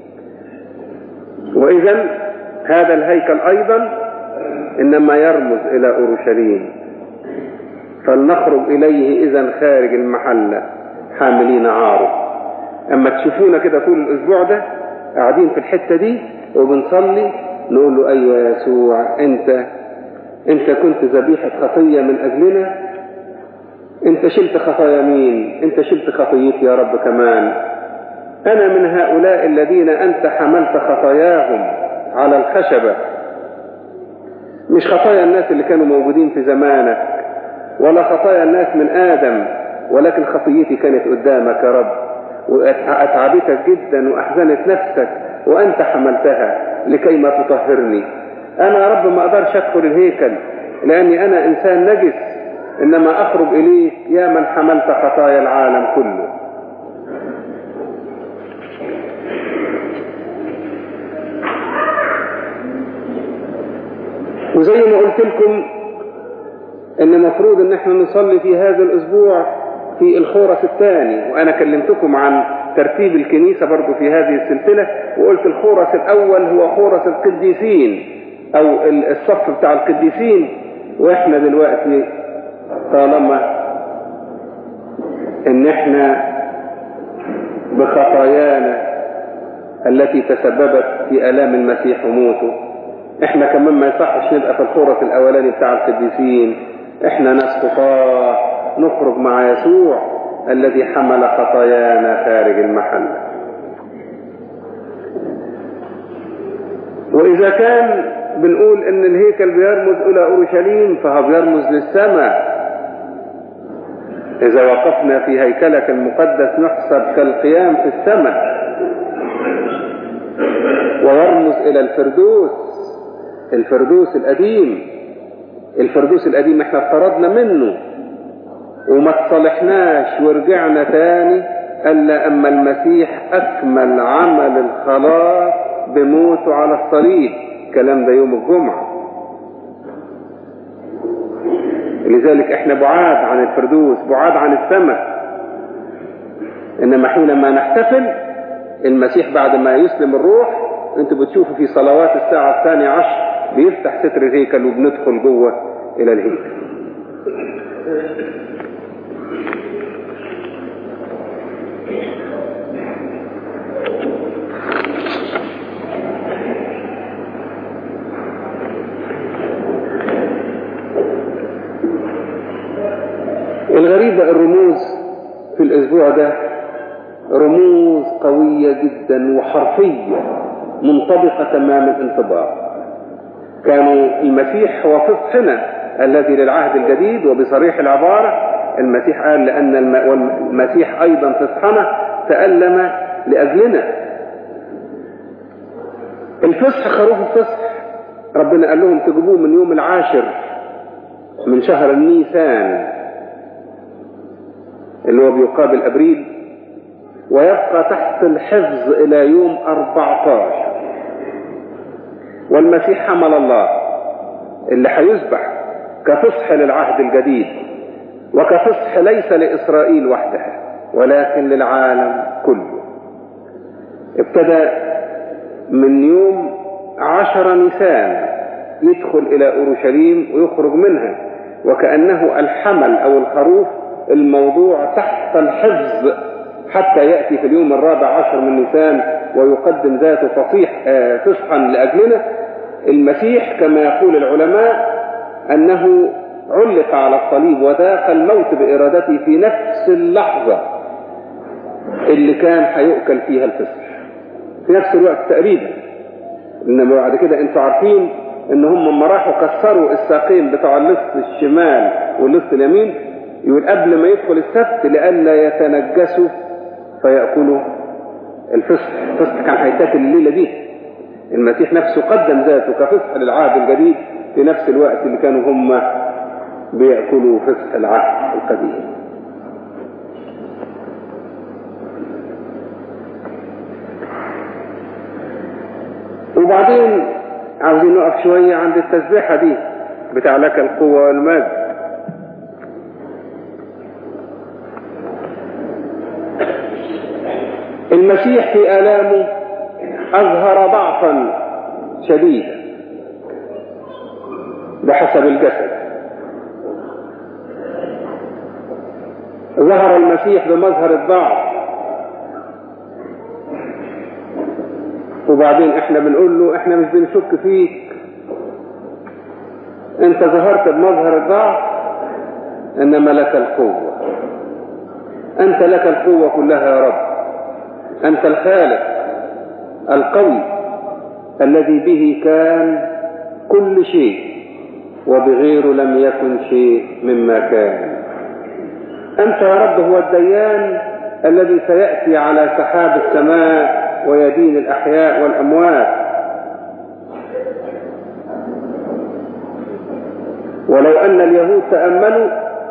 وإذن هذا الهيكل أيضا إنما يرمز إلى أورشليم. فلنخرج إليه إذن خارج المحلة حاملين عاره. أما تشوفونا كده طول الأسبوع ده قاعدين في الحتة دي وبنصلي، نقول له أيوة يا يسوع، أنت كنت ذبيحة خطية من أجلنا. أنت شلت خطايا مين؟ أنت شلت خطيتي يا رب كمان. أنا من هؤلاء الذين أنت حملت خطاياهم على الخشبة، مش خطايا الناس اللي كانوا موجودين في زمانك ولا خطايا الناس من آدم، ولكن خطيتي كانت قدامك يا رب، وأتعبتك جدا وأحزنت نفسك، وأنت حملتها لكي ما تطهرني. أنا يا رب ما أقدرش أدخل الهيكل لأني أنا إنسان نجس، إنما أخرج إليك يا من حملت خطايا العالم كله. وزي ما قلت لكم إن مفروض إن احنا نصلي في هذا الأسبوع في الخورس الثاني، وأنا كلمتكم عن ترتيب الكنيسة برضو في هذه السلسلة، وقلت الخورس الأول هو خورس القديسين أو الصف بتاع القديسين. وإحنا دلوقتي طالما إن احنا بخطايانا التي تسببت في آلام المسيح وموته، احنا كمان ما يصحش نبقى في الخورس الأولاني بتاع القديسين. احنا ناس خطاة نخرج مع يسوع الذي حمل خطايانا خارج المحل. وإذا كان بنقول إن الهيكل بيرمز إلى أورشليم، فهو بيرمز للسماء. إذا وقفنا في هيكلك المقدس نحسب كالقيام في السماء. ويرمز إلى الفردوس، الفردوس القديم. الفردوس القديم احنا افترضنا منه وما تصالحناش ورجعنا تاني، ألا أما المسيح أكمل عمل الخلاص بموته على الصليب. الكلام ده يوم الجمعة. لذلك احنا بعاد عن الفردوس، بعاد عن السماء. إنما حينما نحتفل المسيح بعد ما يسلم الروح، انتوا بتشوفوا في صلوات الساعة 12 بيفتح ستر الهيكل وبندخل جوه إلى الهيكل. الغريبة الرموز في الأسبوع ده رموز قوية جدا وحرفية منطبقة تمام الانطباق. كانوا المسيح هو فصحنا الذي للعهد الجديد، وبصريح العبارة المسيح قال لأن المسيح أيضا فصحنا تألم لأجلنا. الفصح خروف الفصح ربنا قال لهم تجيبوه من يوم 10 من شهر النيسان اللي هو بيقابل أبريل، ويبقى تحت الحفظ إلى يوم 14. والمسيح حمل الله اللي هيذبح كفصح للعهد الجديد، وكفصح ليس لإسرائيل وحدها ولكن للعالم كله. ابتدى من يوم 10 نيسان يدخل إلى أورشليم ويخرج منها، وكأنه الحمل أو الخروف الموضوع تحت الحفظ حتى يأتي في اليوم 14 من نيسان ويقدم ذاته فصحا لأجلنا. المسيح كما يقول العلماء أنه علق على الصليب وذاق الموت بإرادته في نفس اللحظة اللي كان هيؤكل فيها الفسح، في نفس الوقت تقريبا. إنما بعد كده أنتوا عارفين إن هم لما راحوا كسروا الساقين بتوع اللص الشمال واللص اليمين، يقول قبل ما يدخل السبت لئلا يتنجسوا فيأكلوا الفسح. الفسح كان هيتاكل الليلة دي. المسيح نفسه قدم ذاته كفسح للعهد الجديد في نفس الوقت اللي كانوا هم بيأكلوا فسح العهد القديم. وبعدين عاوزين نقف شوية عند التسبيحة دي بتاع لك القوة والمجد. المسيح في آلامه أظهر ضعفا شديدا بحسب الجسد. ظهر المسيح بمظهر الضعف، وبعدين احنا بنقول له احنا مش بنشك فيك، انت ظهرت بمظهر الضعف انما لك القوة، انت لك القوة كلها يا رب، انت الخالق القوي الذي به كان كل شيء وبغيره لم يكن شيء مما كان. انت يا رب هو الديان الذي سيأتي على سحاب السماء ويدين الأحياء والأموات. ولو أن اليهود تأملوا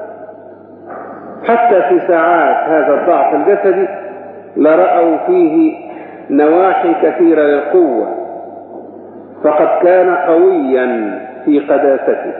حتى في ساعات هذا الضعف الجسدي لرأوا فيه نواحي كثيرة للقوة، فقد كان قويا في قداسته.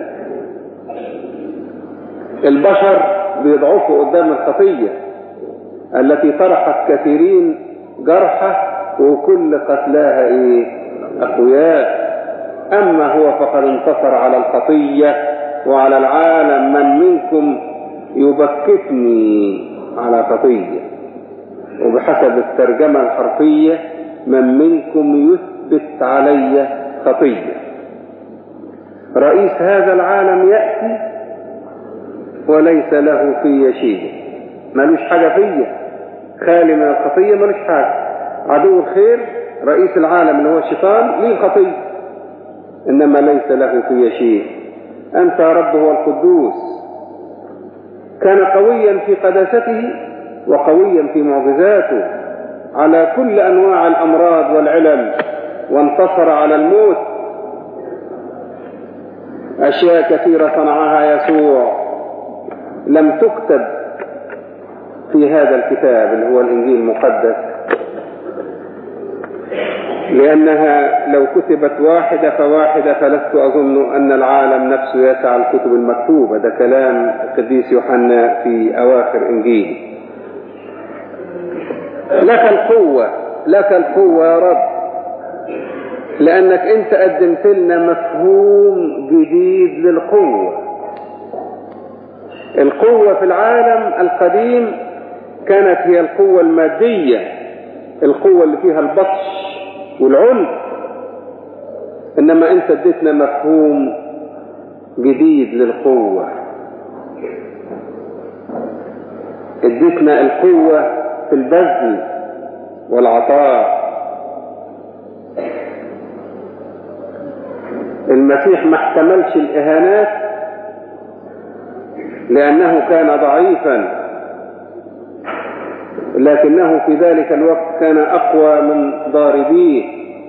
البشر بيضعفوا قدام الخطية التي طرحت كثيرين جرحه وكل قتلاها أقوياء. أما هو فقد انتصر على الخطية وعلى العالم. من منكم يبكتني على خطية، وبحسب الترجمة الحرفية من منكم يثبت علي خطية. رئيس هذا العالم يأتي وليس له في شيء، ملوش حاجة فيه، خالي من الخطية، ملوش حاجة. عدو الخير رئيس العالم اللي هو الشيطان ليه خطية إنما ليس له في شيء. أنت يا رب هو القدوس. كان قويا في قداسته وقويا في معجزاته على كل أنواع الأمراض والعلل، وانتصر على الموت. أشياء كثيرة صنعها يسوع لم تكتب في هذا الكتاب اللي هو الإنجيل المقدس، لأنها لو كتبت واحدة فواحدة فلست أظن أن العالم نفسه يسع الكتب المكتوبة. ده كلام القديس يوحنا في أواخر إنجيله. لك القوة، لك القوة يا رب، لأنك أنت قدمت لنا مفهوم جديد للقوة. القوة في العالم القديم كانت هي القوة المادية، القوة اللي فيها البطش والعنف. إنما أنت اديتنا مفهوم جديد للقوة، اديتنا القوة في البذل والعطاء. المسيح ما احتملش الإهانات لأنه كان ضعيفا، لكنه في ذلك الوقت كان أقوى من ضاربيه.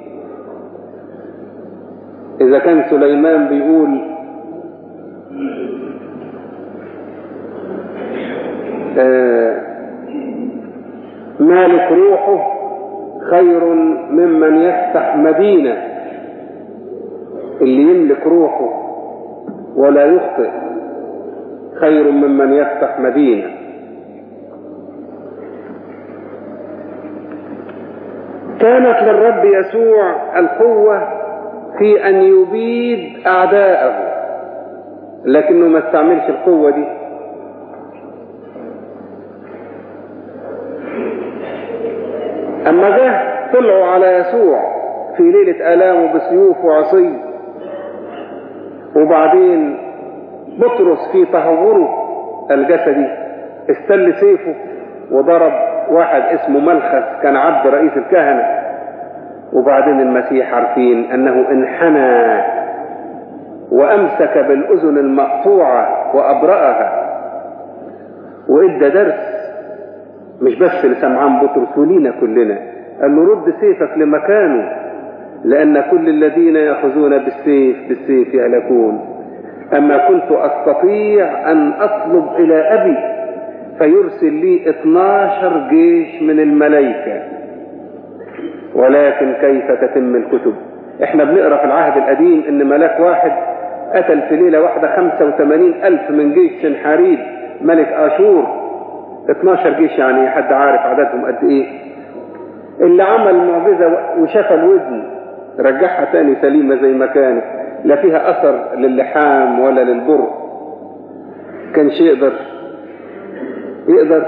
إذا كان سليمان بيقول مالك روحه خير ممن يفتح مدينة، اللي يملك روحه ولا يخطئ خير ممن يفتح مدينة. كانت للرب يسوع القوة في أن يبيد أعداءه، لكنه ما استعملش القوة دي. أما جه طلعوا على يسوع في ليلة آلامه بسيوف وعصي، وبعدين بطرس في تهوره الجسدي استل سيفه وضرب واحد اسمه ملخس كان عبد رئيس الكهنة، وبعدين المسيح عارفين أنه انحنى وأمسك بالأذن المقطوعة وأبرأها وإدى درس مش بس لسمعان بطرس ولينا كلنا، قال له رد سيفك لمكانه لأن كل الذين يأخذون بالسيف يهلكون. أما كنت أستطيع أن أطلب إلى أبي فيرسل لي 12 جيش من الملائكة، ولكن كيف تتم الكتب؟ احنا بنقرأ في العهد القديم ان ملاك واحد قتل في ليلة واحدة 85,000 من جيش سنحاريب ملك آشور. 12 جيش يعني حد عارف عددهم قد ايه؟ اللي عمل معجزة وشفى الودن رجعها تاني سليمة زي ما كانت، لا فيها أثر للحام ولا للبر. كانش يقدر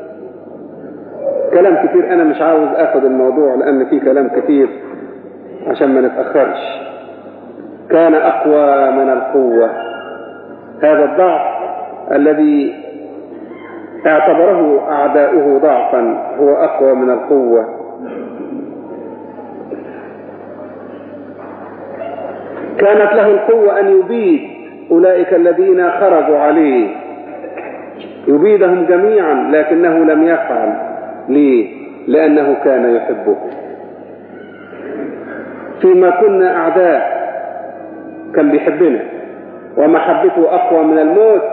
كلام كتير. أنا مش عاوز أخذ الموضوع لأن فيه كلام كتير عشان ما نتأخرش. كان أقوى من القوة. هذا الضعف الذي اعتبره أعداؤه ضعفا هو أقوى من القوة. كانت له القوة أن يبيد أولئك الذين خرجوا عليه، يبيدهم جميعا، لكنه لم يفعل. ليه؟ لأنه كان يحبه. فيما كنا أعداء كان بيحبنا، ومحبته أقوى من الموت.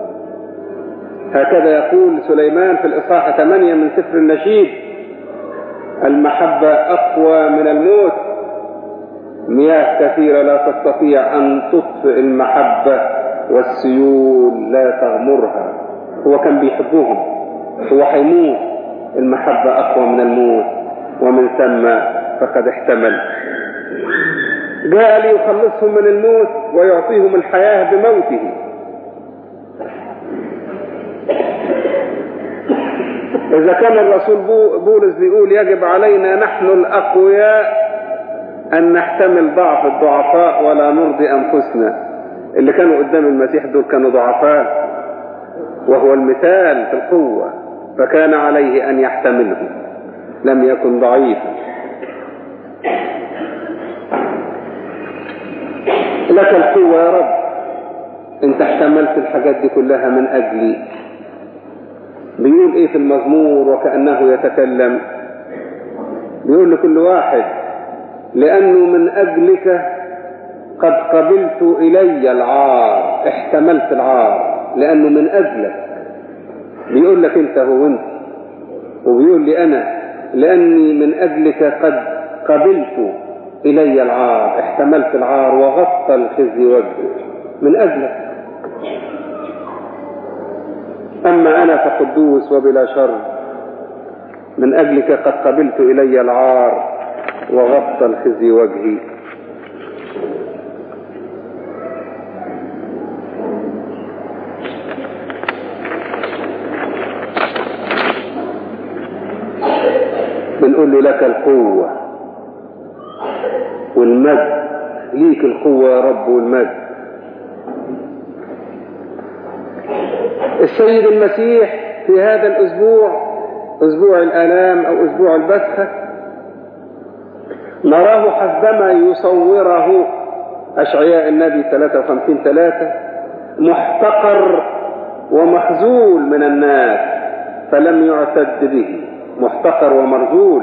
هكذا يقول سليمان في الإصحاح 8 من سفر النشيد: المحبة أقوى من الموت، مياه كثيرة لا تستطيع أن تطفئ المحبة، والسيول لا تغمرها. هو كان بيحبهم، هو حيموت، المحبة أقوى من الموت، ومن ثم فقد احتمل. جاء ليخلصهم من الموت ويعطيهم الحياة بموته. إذا كان الرسول بولس بيقول يجب علينا نحن الأقوياء أن نحتمل ضعف الضعفاء ولا نرضي أنفسنا. اللي كانوا قدام المسيح دول كانوا ضعفاء، وهو المثال في القوة، فكان عليه أن يحتمله، لم يكن ضعيفا. لك القوة يا رب، انت احتملت الحاجات دي كلها من أجلي. بيقول ايه في المزمور وكأنه يتكلم؟ بيقول لكل واحد: لأنه من أجلك قد قبلت إلي العار. احتملت العار لأنه من أجلك. بيقول لك انت هو انت، وبيقول لي أنا لأني من أجلك قد قبلت إلي العار. احتملت العار وغطى الخزي وجهي من أجلك. أما أنا فقدوس وبلا شر، من أجلك قد قبلت إلي العار وغطى الخزي وجهي. بنقول له لك القوة والمجد، ليك القوة يا رب والمجد. السيد المسيح في هذا الأسبوع، أسبوع الآلام أو أسبوع البسخة، نراه حسبما يصوره أشعياء النبي 53:3 محتقر ومخزول من الناس فلم يعتد به. محتقر ومرذول.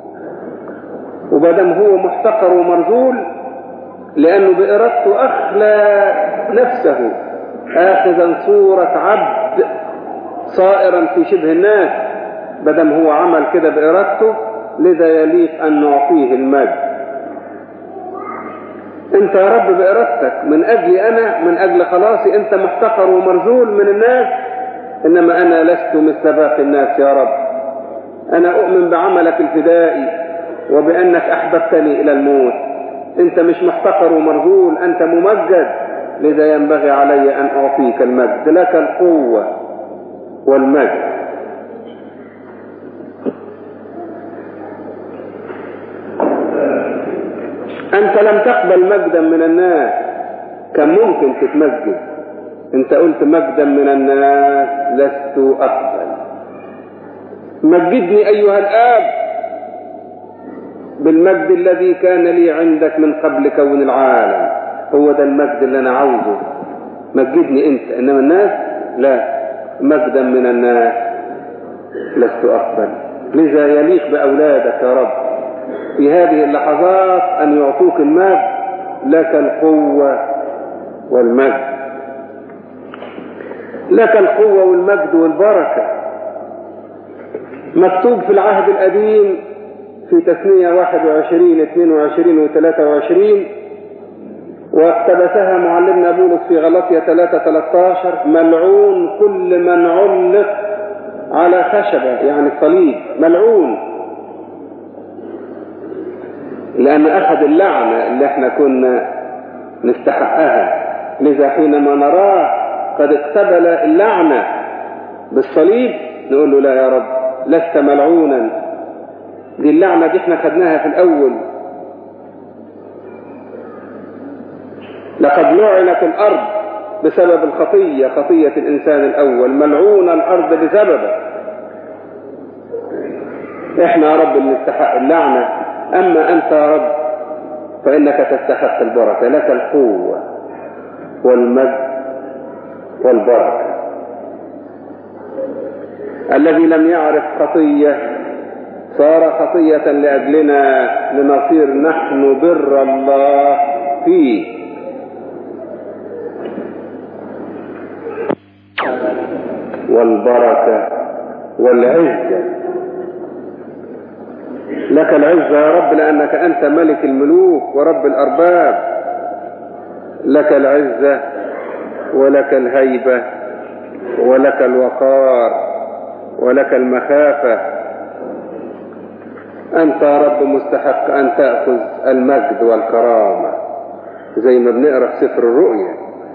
وبدم هو محتقر ومرذول لأنه بإرادته أخلى نفسه آخذا صورة عبد صائرا في شبه الناس. بدم هو عمل كده بإرادته، لذا يليق أن نعطيه المجد. انت يا رب بإرادتك من أجلي أنا، من أجل خلاصي، انت محتقر ومرذول من الناس، إنما أنا لست مثل باقي الناس يا رب. أنا أؤمن بعملك الفدائي وبأنك أحببتني إلى الموت. أنت مش محتقر ومرذول، أنت ممجد، لذا ينبغي علي أن أعطيك المجد. لك القوة والمجد. أنت لم تقبل مجدا من الناس، كان ممكن تتمجد انت قلت مجدا من الناس لست أقبل. مجدني أيها الآب بالمجد الذي كان لي عندك من قبل كون العالم. هو ده المجد اللي أنا عاوزه. مجدني أنت، إنما الناس لا. مجدا من الناس لست أقبل. لذا يليق بأولادك يا رب في هذه اللحظات أن يعطوك المجد. لك القوة والمجد، لك القوة والمجد والبركة. مكتوب في العهد القديم في تثنية 21 22 و 23، واقتبسها معلمنا بولس في غلطية 3:13: ملعون كل من علق على خشبة، يعني الصليب ملعون، لأن أخذ اللعنة اللي احنا كنا نستحقها. لذا حينما نراه قد اقتبل اللعنة بالصليب نقول له لا يا رب لست ملعونا. دي اللعنة دي احنا خدناها في الأول. لقد لعنت الأرض بسبب الخطية، خطية الإنسان الأول، ملعون الأرض بسببه. احنا يا رب اللي نستحق اللعنة، أما أنت يا رب فإنك تستحق البركة. لك القوة والمجد والبركة. الذي لم يعرف خطية صار خطية لأجلنا لنصير نحن بر الله فيه. والبركة والعزة. لك العزة يا رب لأنك أنت ملك الملوك ورب الأرباب. لك العزة ولك الهيبة ولك الوقار ولك المخافة. أنت يا رب مستحق أن تأخذ المجد والكرامة زي ما بنقرأ في سفر الرؤيا.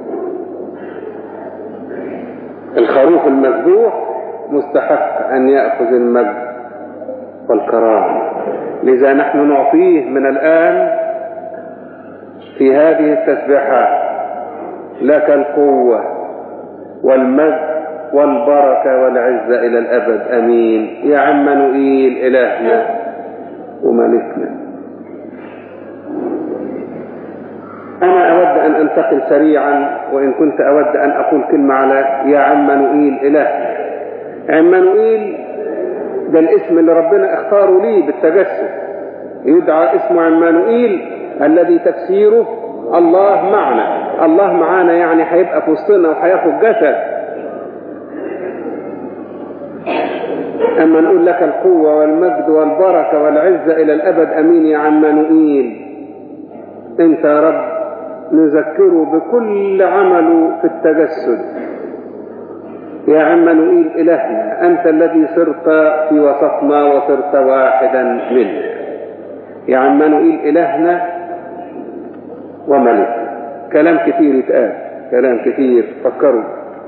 الخروف المذبوح مستحق أن يأخذ المجد والكرامة. لذا نحن نعطيه من الآن في هذه التسبيحة لك القوة والمجد والبركة والعزة إلى الأبد. أمين. يا عمانوئيل إلهنا وملكنا. أنا أود أن أنتقل سريعا، وإن كنت أود أن أقول كلمة على يا عمانوئيل إلهنا. عمانوئيل ده الاسم اللي ربنا اختاره ليه بالتجسد. يدعى اسمه عمانوئيل الذي تفسيره الله معنا. الله معانا يعني هيبقى في وسطنا وهياخد جسد. أما نقول لك القوة والمجد والبركة والعزة إلى الأبد. أمين يا عمانوئيل. أنت يا رب نذكره بكل عمله في التجسد. يا عمانوئيل إلهنا، أنت الذي صرت في وسطنا وصرت واحدا منه. يا عمانوئيل إلهنا وملكنا. كلام كثير يتقال، كلام كثير. فكروا.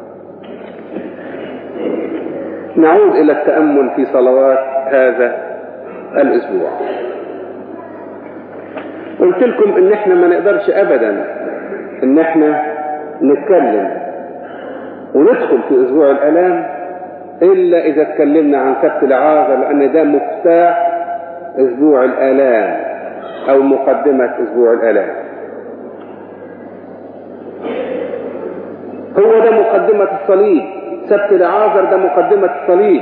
نعود إلى التأمل في صلوات هذا الأسبوع. قلت لكم إن احنا ما نقدرش أبدا إن احنا نتكلم وندخل في أسبوع الآلام إلا إذا اتكلمنا عن سبت العازة، لأن ده مفتاح أسبوع الآلام أو مقدمة أسبوع الآلام. هو ده مقدمة الصليب. سبت العازر ده مقدمة الصليب.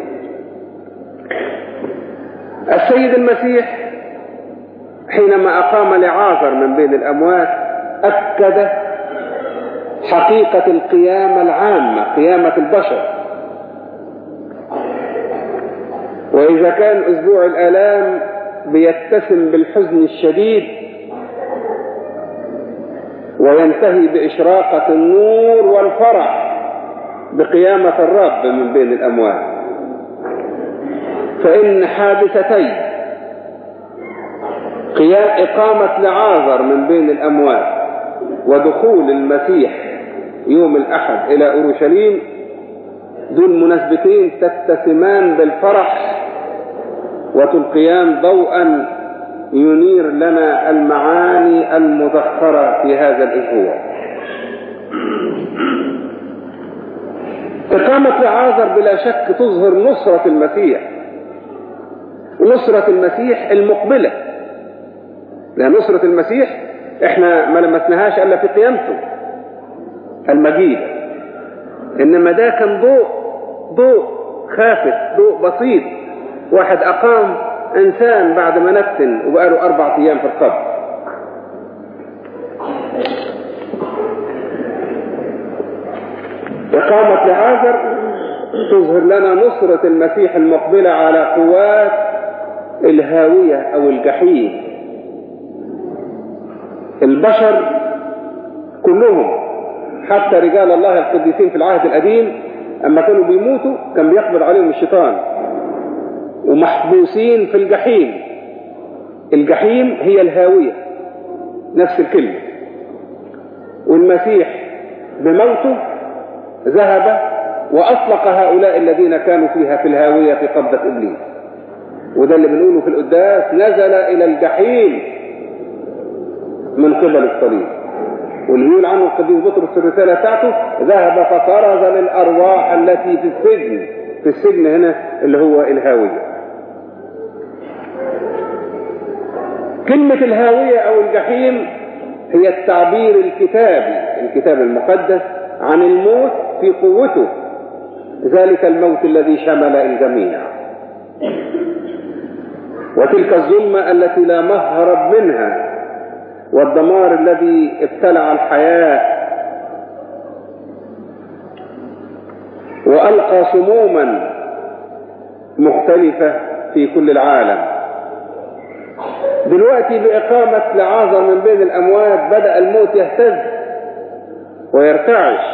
السيد المسيح حينما أقام لعازر من بين الأموات أكد حقيقة القيامة العامة، قيامة البشر. وإذا كان أسبوع الآلام بيتسم بالحزن الشديد وينتهي بإشراقة النور والفرح بقيامة الرب من بين الأموات، فإن حادثتي إقامة لعازر من بين الأموات ودخول المسيح يوم الأحد إلى أورشليم دول مناسبتين تتسمان بالفرح وتلقيان ضوءا ينير لنا المعاني المذخرة في هذا الأسبوع. إقامة لعازر بلا شك تظهر نصرة المسيح، نصرة المسيح المقبلة، لأن نصرة المسيح احنا ما لمسناهاش إلا في قيامته المجيدة، إنما ده كان ضوء خافت، ضوء بسيط. واحد أقام إنسان بعد ما نتن وبقاله 4 أيام في القبر. إقامة لعازر تظهر لنا نصرة المسيح المقبلة على قوات الهاوية أو الجحيم. البشر كلهم حتى رجال الله القديسين في العهد القديم أما كانوا بيموتوا كان بيقبض عليهم الشيطان ومحبوسين في الجحيم. الجحيم هي الهاوية نفس الكلمة. والمسيح بموته ذهب وأطلق هؤلاء الذين كانوا فيها في الهاوية في قبضة إبليس. وده اللي بنقوله في القداس: نزل إلى الجحيم من قبل الصليب. واللي بيقول عنه القديس بطرس في الرسالة بتاعته: ذهب فطرز للأرواح التي في السجن. في السجن هنا اللي هو الهاوية. كلمة الهاوية أو الجحيم هي التعبير الكتابي، الكتاب المقدس، عن الموت في قوته، ذلك الموت الذي شمل الجميع، وتلك الظلمة التي لا مهرب منها، والدمار الذي ابتلع الحياة وألقى سموما مختلفة في كل العالم. دلوقتي بإقامة لعازر من بين الأموات بدأ الموت يهتز ويرتعش.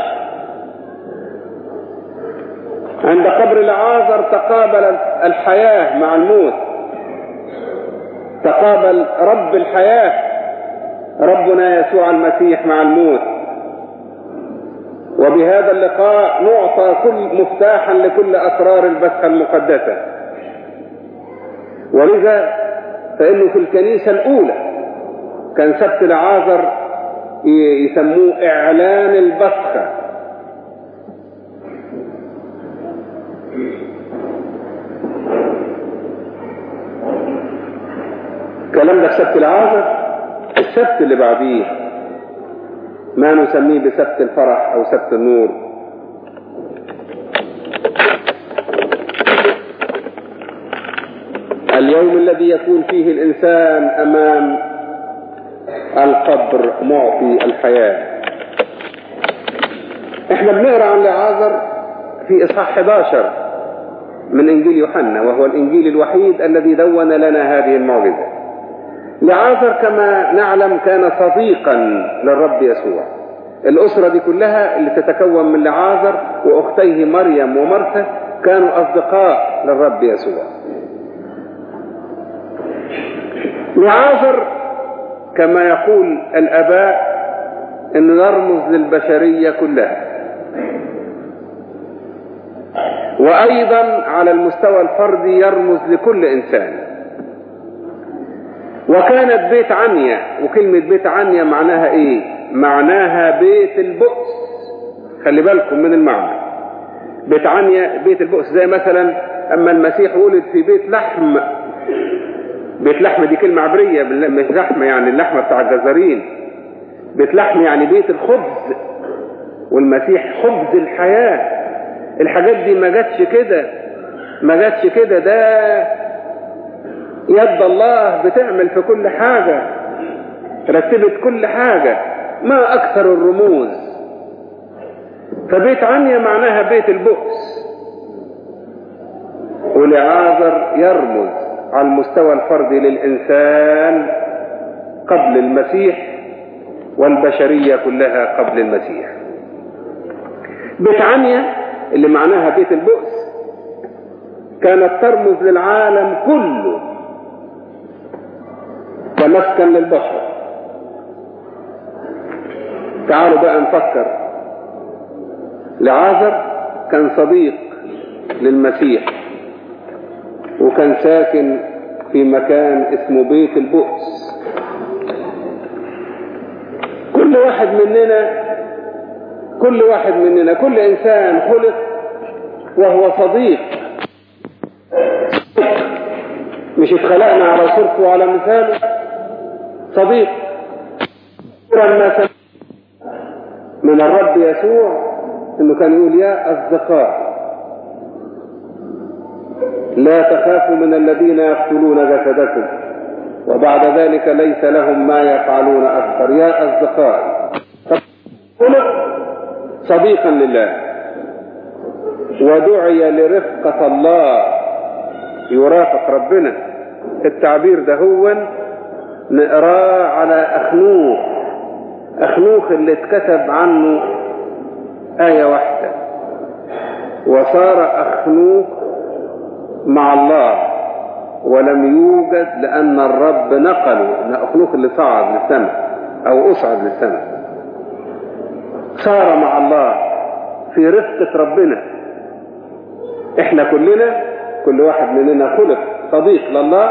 عند قبر لعازر تقابل الحياة مع الموت، تقابل رب الحياة ربنا يسوع المسيح مع الموت. وبهذا اللقاء نعطى كل مفتاحا لكل أسرار البسخة المقدسة. ولذا فإنه في الكنيسة الأولى كان سبت لعازر يسموه إعلان البسخة. الكلام ده في سبت العازر. السبت اللي بعديه ما نسميه بسبت الفرح أو سبت النور. اليوم الذي يكون فيه الإنسان أمام القبر معطي الحياة. احنا بنقرأ عن لعازر في إصحاح 11 من إنجيل يوحنا، وهو الإنجيل الوحيد الذي دون لنا هذه المعجزة. لعازر كما نعلم كان صديقا للرب يسوع. الأسرة دي كلها اللي تتكون من لعازر وأختيه مريم ومرثا كانوا أصدقاء للرب يسوع. لعازر كما يقول الآباء إنه يرمز للبشرية كلها، وأيضا على المستوى الفردي يرمز لكل إنسان. وكانت بيت عنيا، وكلمة بيت عنيا معناها إيه؟ معناها بيت البؤس. خلي بالكم من المعنى. بيت عنيا بيت البؤس، زي مثلا أما المسيح ولد في بيت لحم. بيت لحم دي كلمة عبرية، مش لحمة يعني اللحمة بتاع الجزارين. بيت لحم يعني بيت الخبز، والمسيح خبز الحياة. الحاجات دي ما جاتش كده، ده يد الله بتعمل في كل حاجة، رتبت كل حاجة، ما أكثر الرموز. فبيت عنيا معناها بيت البؤس. ولعازر يرمز على المستوى الفردي للإنسان قبل المسيح، والبشرية كلها قبل المسيح. بيت عنيا اللي معناها بيت البؤس كانت ترمز للعالم كله كمسكن للبشر. تعالوا بقى نفكر. لعازر كان صديق للمسيح، وكان ساكن في مكان اسمه بيت البؤس. كل واحد مننا كل واحد مننا، كل إنسان خلق وهو صديق، مش اتخلقنا على صورته وعلى مثاله، صديق. من الرب يسوع انه كان يقول يا اصدقاء لا تخافوا من الذين يقتلون جسدكم وبعد ذلك ليس لهم ما يفعلون اكثر. يا اصدقاء، صديقا لله ودعي لرفقة الله، يرافق ربنا. التعبير ده هو نقراه على أخنوخ اللي اتكتب عنه آية واحدة، وصار أخنوخ مع الله ولم يوجد لأن الرب نقله. أخنوخ اللي صعد للسماء أو أصعد للسماء، صار مع الله في رفقة ربنا. احنا كلنا، كل واحد مننا خلق صديق لله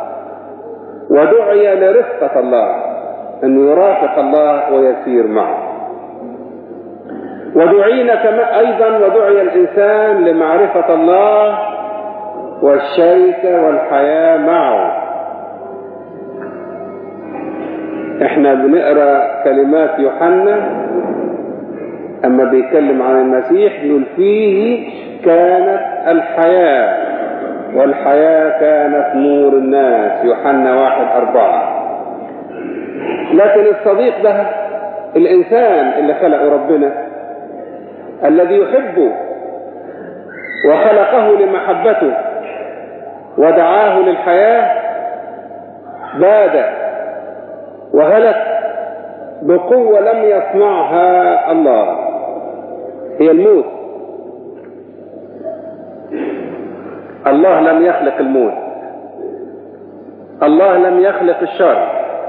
ودعي لرفقة الله، انه يرافق الله ويسير معه. ودعينا كما ايضا ودعي الانسان لمعرفة الله والشركة والحياة معه. احنا بنقرأ كلمات يوحنا اما بيتكلم عن المسيح يقول فيه كانت الحياة والحياة كانت نور الناس، يوحنا 1:4. لكن الصديق ده الإنسان اللي خلقه ربنا الذي يحبه وخلقه لمحبته ودعاه للحياة باد وهلك بقوة لم يصنعها الله، هي الموت. الله لم يخلق الموت، الله لم يخلق الشر.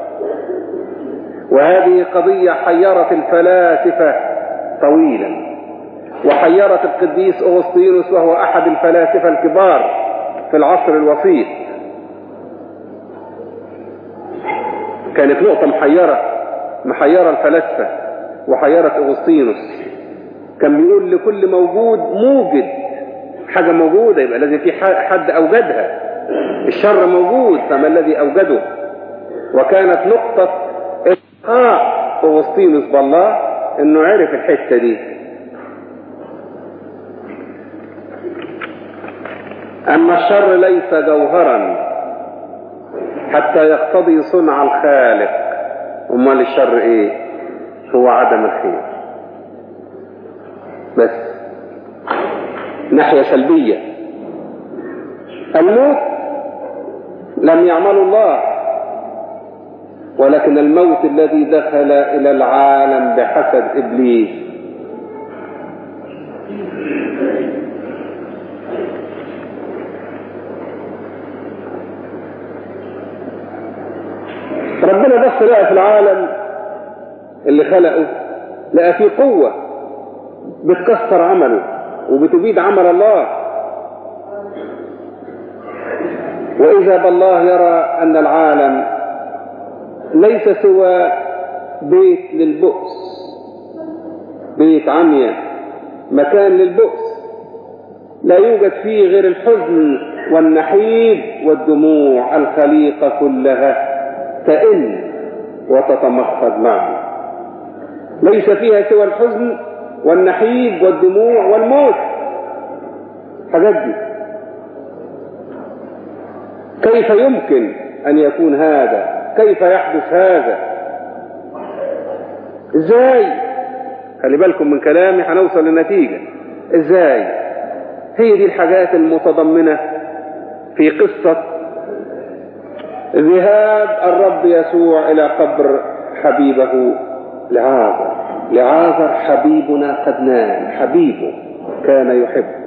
وهذه قضية حيرت الفلاسفة طويلا، وحيرت القديس أغسطينوس وهو أحد الفلاسفة الكبار في العصر الوسيط. كانت نقطة محيرة الفلاسفة وحيرت أغسطينوس. كان بيقول لكل موجود موجد، حاجة موجودة يبقى لازم في حد أوجدها. الشر موجود، فما الذي أوجده؟ وكانت نقطة إلقاء أغسطينوس بالله إنه عرف الحتة دي، أن الشر ليس جوهرا حتى يقتضي صنع الخالق. أمال الشر إيه؟ هو عدم الخير بس، ناحية سلبية. الموت لم يعمل الله، ولكن الموت الذي دخل إلى العالم بحسد إبليس. ربنا بس لقى في العالم اللي خلقه، لقى فيه قوة بتكسر عمله وبتبيد عمل الله. وإذا بالله يرى أن العالم ليس سوى بيت للبؤس، بيت عمياء، مكان للبؤس لا يوجد فيه غير الحزن والنحيب والدموع. الخليقة كلها تئن وتتمخض معه، ليس فيها سوى الحزن والنحيب والدموع والموت. حاجات دي كيف يمكن أن يكون هذا؟ كيف يحدث هذا؟ ازاي؟ خلي بالكم من كلامي هنوصل للنتيجة. ازاي؟ هي دي الحاجات المتضمنة في قصة ذهاب الرب يسوع إلى قبر حبيبه لعازر. لعازر حبيبنا قد نام، حبيبه كان يحبه.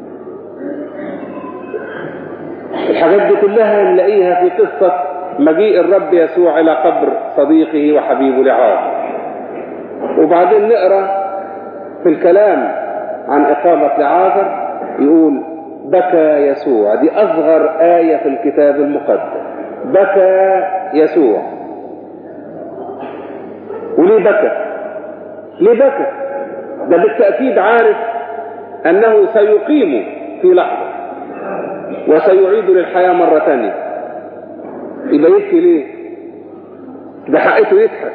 الحاجات دي كلها نلاقيها في قصة مجيء الرب يسوع إلى قبر صديقه وحبيبه لعازر. وبعدين نقرأ في الكلام عن إقامة لعازر يقول بكى يسوع. دي أصغر آية في الكتاب المقدس، بكى يسوع. وليه بكى؟ ليه بكى؟ ده بالتأكيد عارف أنه سيقيم في لحظة وسيعيد للحياة مرة ثانية، يبقى يبكي ليه؟ ده حقته يضحك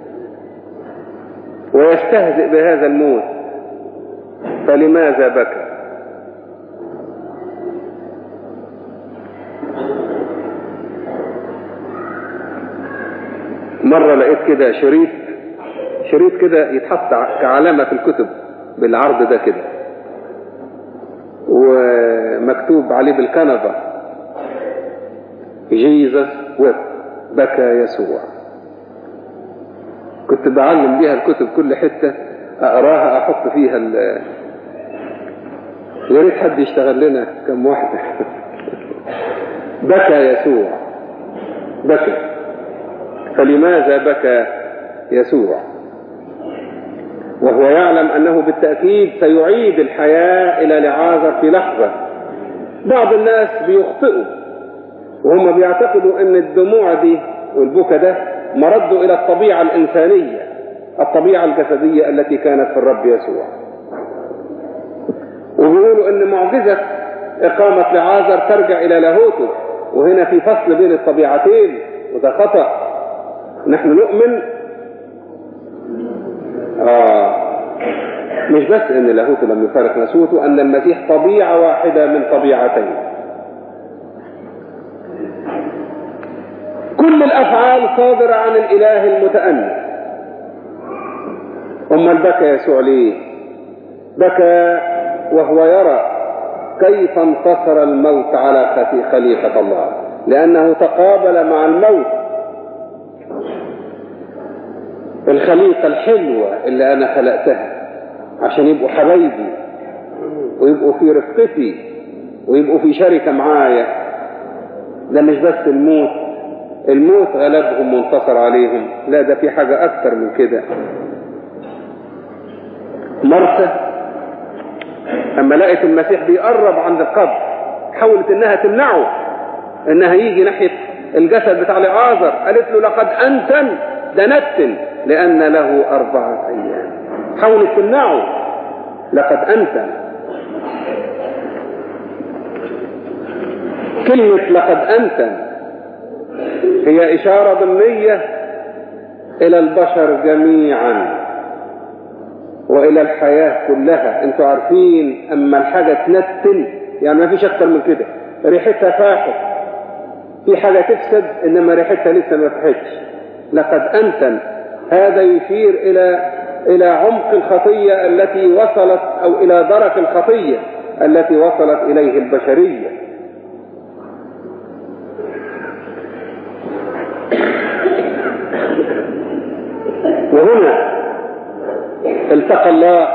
ويستهزئ بهذا الموت. فلماذا بكى؟ مرة لقيت كده شريط كده يتحط كعلامة في الكتب بالعرض ده كده، ومكتوب عليه بالكنبة جيزس ويب، بكى يسوع. كنت بعلم بيها الكتب كل حتة أقراها أحط فيها يا ريت حد يشتغل لنا كم واحدة. بكى يسوع، بكى. فلماذا بكى يسوع وهو يعلم أنه بالتأكيد سيعيد الحياة إلى لعازر في لحظة؟ بعض الناس بيخطئوا وهم بيعتقدوا أن الدموع دي والبكى ده مرده إلى الطبيعة الإنسانية، الطبيعة الجسدية التي كانت في الرب يسوع، وبيقولوا أن معجزة إقامة لعازر ترجع إلى لاهوته، وهنا في فصل بين الطبيعتين، وده خطأ. نحن نؤمن مش بس ان لاهوته لم يفارق ناسوته، ان المسيح طبيعة واحدة من طبيعتين. كل الافعال صادرة عن الاله المتأنس. امال بكى يسوع ليه؟ بكى وهو يرى كيف انتصر الموت على خليقة الله، لانه تقابل مع الموت، الخليقة الحلوة اللي أنا خلقتها عشان يبقوا حبايبي ويبقوا في رفقتي ويبقوا في شركة معايا. ده مش بس الموت غلبهم وانتصر عليهم، لا ده في حاجة أكتر من كده. مرثا أما لقيت المسيح بيقرب عند القبر حاولت إنها تمنعه إنها يجي ناحية الجسد بتاع لعازر، قالت له لقد أنتن دنتن لأن له 4 أيام. حاولت تمنعه، لقد أنتن. كلمة لقد أنتن هي إشارة ضمنية إلى البشر جميعا وإلى الحياة كلها. انتوا عارفين أما الحاجة تنتن يعني ما فيش أكتر من كده، ريحتها فاحت، في حاجة تفسد إنما ريحتها لسه ما فاحتش. لقد أنتن هذا يشير إلى عمق الخطية التي وصلت، أو إلى درك الخطية التي وصلت إليه البشرية. وهنا التقى الله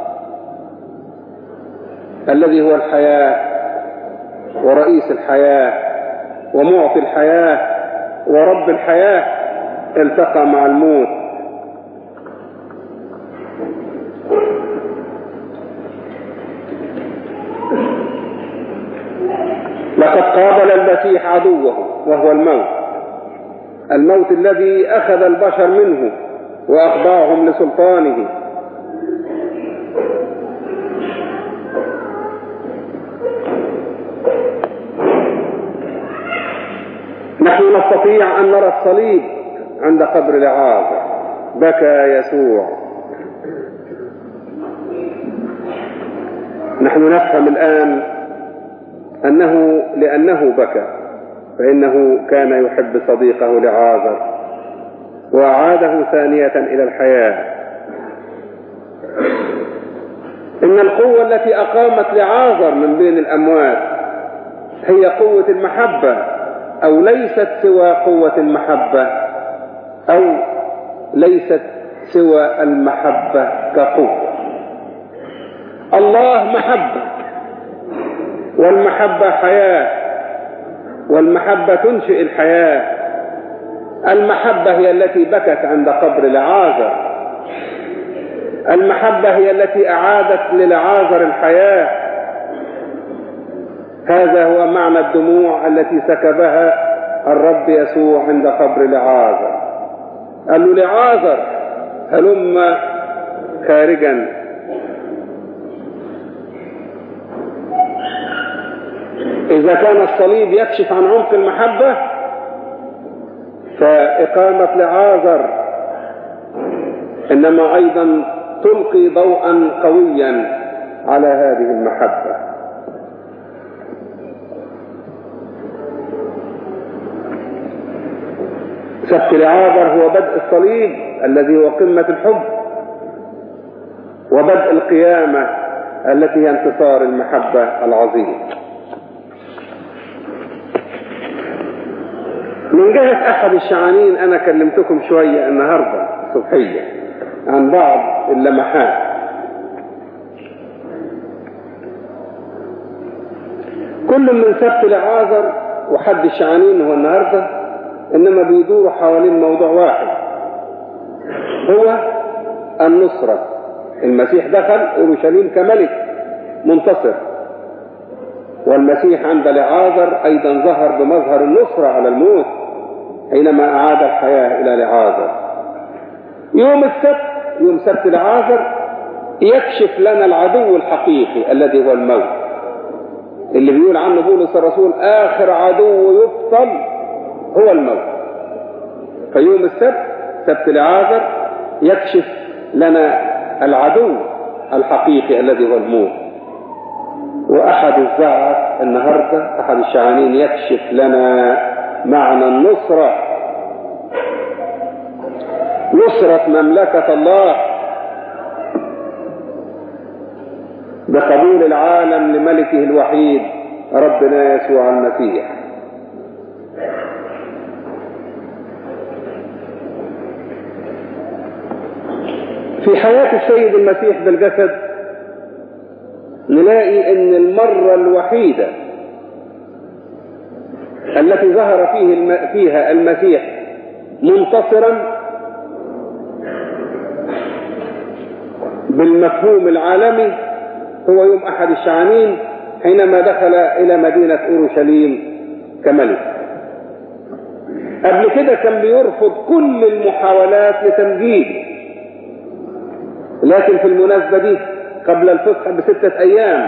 الذي هو الحياة ورئيس الحياة ومعطي الحياة ورب الحياة، التقى مع الموت. لقد قابل المسيح عدوه وهو الموت الذي أخذ البشر منه وأخضعهم لسلطانه. نحن نستطيع أن نرى الصليب عند قبر لعازر. بكى يسوع. نحن نفهم الآن أنه لأنه بكى فإنه كان يحب صديقه لعازر وأعاده ثانية إلى الحياة. إن القوة التي أقامت لعازر من بين الأموات هي قوة المحبة، أو ليست سوى قوة المحبة، أو ليست سوى المحبة كقوة. الله محبة، والمحبة حياة، والمحبة تنشئ الحياة. المحبة هي التي بكت عند قبر لعازر، المحبة هي التي أعادت للعازر الحياة. هذا هو معنى الدموع التي سكبها الرب يسوع عند قبر لعازر. قال له لعازر هلم خارجا إذا كان الصليب يكشف عن عمق المحبة، فإقامة لعازر إنما أيضا تلقي ضوءا قويا على هذه المحبة. سبت لعازر هو بدء الصليب الذي هو قمة الحب، وبدء القيامة التي هي انتصار المحبة العظيم. من جهة أحد الشعانين أنا كلمتكم شوية النهاردة صبحية عن بعض اللمحات. كل من سبت لعازر وحد الشعانين هو النهاردة إنما بيدور حوالين موضوع واحد، هو النصرة. المسيح دخل أورشليم كملك منتصر، والمسيح عند لعازر أيضا ظهر بمظهر النصرة على الموت حينما أعاد الحياة إلى لعازر. يوم السبت، يوم سبت لعازر، يكشف لنا العدو الحقيقي الذي هو الموت، اللي بيقول عنه بولس الرسول آخر عدو يبطل هو الموت. فيوم السبت، سبت لعازر، يكشف لنا العدو الحقيقي الذي هو الموت. وأحد الزعف النهاردة، أحد الشعانين، يكشف لنا معنى النصرة، نصرة مملكة الله بقبول العالم لملكه الوحيد ربنا يسوع المسيح. في حياة السيد المسيح بالجسد نلاقي ان المرة الوحيدة التي ظهر فيها المسيح منتصرا بالمفهوم العالمي هو يوم أحد الشعانين حينما دخل إلى مدينة أورشليم كملك. قبل كده كان بيرفض كل المحاولات لتمجيده، لكن في المناسبة دي قبل الفصح ب6 أيام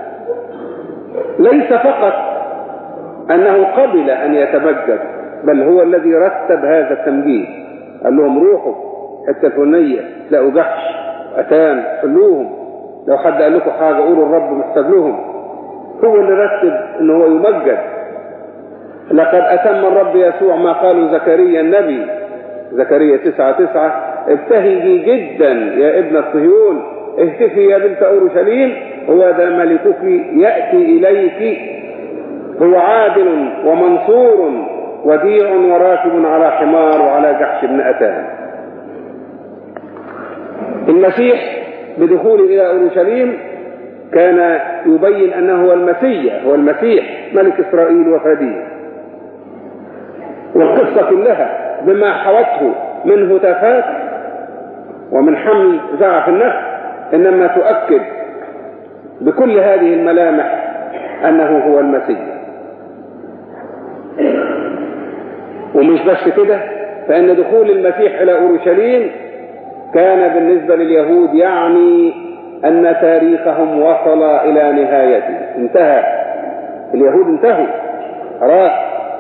ليس فقط أنه قبل أن يتمجد، بل هو الذي رتب هذا التمجيد. قال لهم روحوا حتى الفلانية تلاقوا جحش أتان حلوهم، لو حد قال لكم حاجة قولوا الرب محتاج لهم. هو اللي رتب أنه هو يمجد. لقد أتم الرب يسوع ما قاله زكريا النبي، زكريا 9:9: ابتهجي جدا يا ابنة صهيون، اهتفي يا بنت أورشليم، هو ذا ملكك يأتي إليك، هو عادل ومنصور وديع وراكب على حمار وعلى جحش بن أتان. المسيح بدخوله إلى أورشليم كان يبين أنه هو المسيح، هو المسيح ملك إسرائيل وفديه. والقصة كلها بما حوته من هتافات ومن حمل زعف النفس إنما تؤكد بكل هذه الملامح أنه هو المسيح. ومش بس كده، فإن دخول المسيح إلى أورشليم كان بالنسبة لليهود يعني أن تاريخهم وصل إلى نهايته، انتهى. اليهود انتهوا خلاص،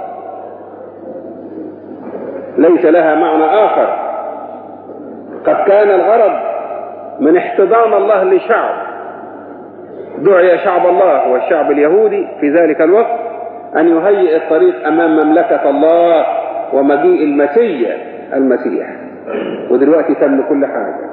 ليس لها معنى آخر. قد كان الغرض من احتضان الله لشعب، دعي شعب الله والشعب اليهودي في ذلك الوقت أن يهيئ الطريق أمام مملكة الله ومجيء المسيح. ودلوقتي تم كل حاجة.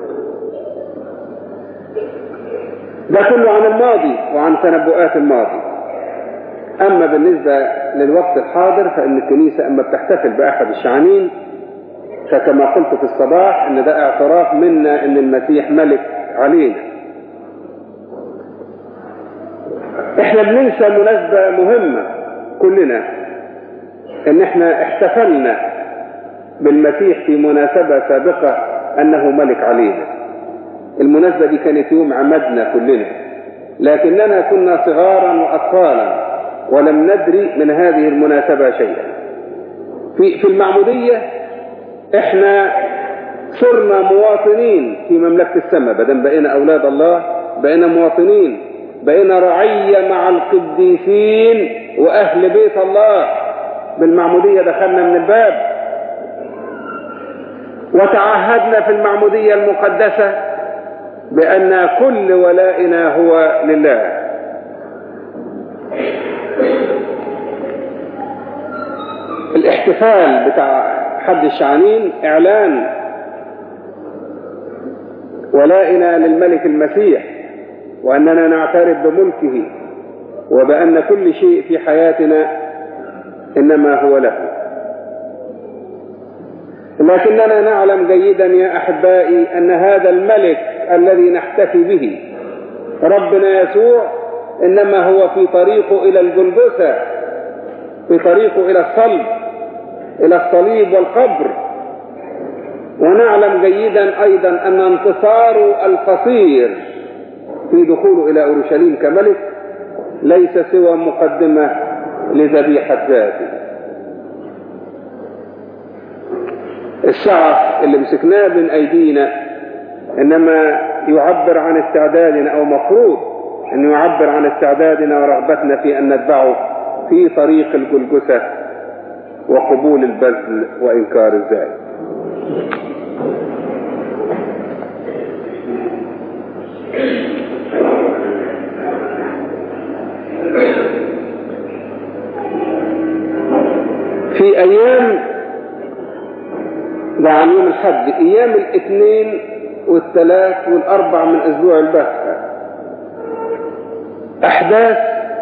ده كله عن الماضي وعن تنبؤات الماضي. أما بالنسبة للوقت الحاضر فإن الكنيسة أما بتحتفل بأحد الشعانين فكما قلت في الصباح إن ده اعتراف منا إن المسيح ملك علينا. إحنا بننسى مناسبة مهمة كلنا، إن إحنا احتفلنا بالمسيح في مناسبة سابقة أنه ملك علينا. المناسبة دي كانت يوم عمدنا كلنا، لكننا كنا صغارا وأطفالا ولم ندري من هذه المناسبة شيئا. في المعمودية احنا صرنا مواطنين في مملكة السماء، بدل بقينا أولاد الله بقينا مواطنين بقينا رعية مع القديسين وأهل بيت الله. بالمعمودية دخلنا من الباب، وتعهدنا في المعمودية المقدسة بأن كل ولائنا هو لله. الاحتفال بتاع حد الشعانين إعلان ولائنا للملك المسيح، وأننا نعترف بملكه، وبأن كل شيء في حياتنا إنما هو له. لكننا نعلم جيدا يا أحبائي أن هذا الملك الذي نحتفي به ربنا يسوع إنما هو في طريقه إلى الجلجثة، في طريقه إلى الصلب، إلى الصليب والقبر. ونعلم جيدا أيضا أن انتصاره القصير في دخوله إلى أورشليم كملك ليس سوى مقدمة لذبيحة ذاته. الشعف اللي مسكناه بين أيدينا إنما يعبر عن استعدادنا، أو مفروض أن يعبر عن استعدادنا ورغبتنا في أن نتبعه في طريق الجلجثة وقبول البذل وإنكار الذات. في أيام ده عن يوم الحد، أيام الاثنين والثلاث والأربع من أسبوع البسخة، أحداث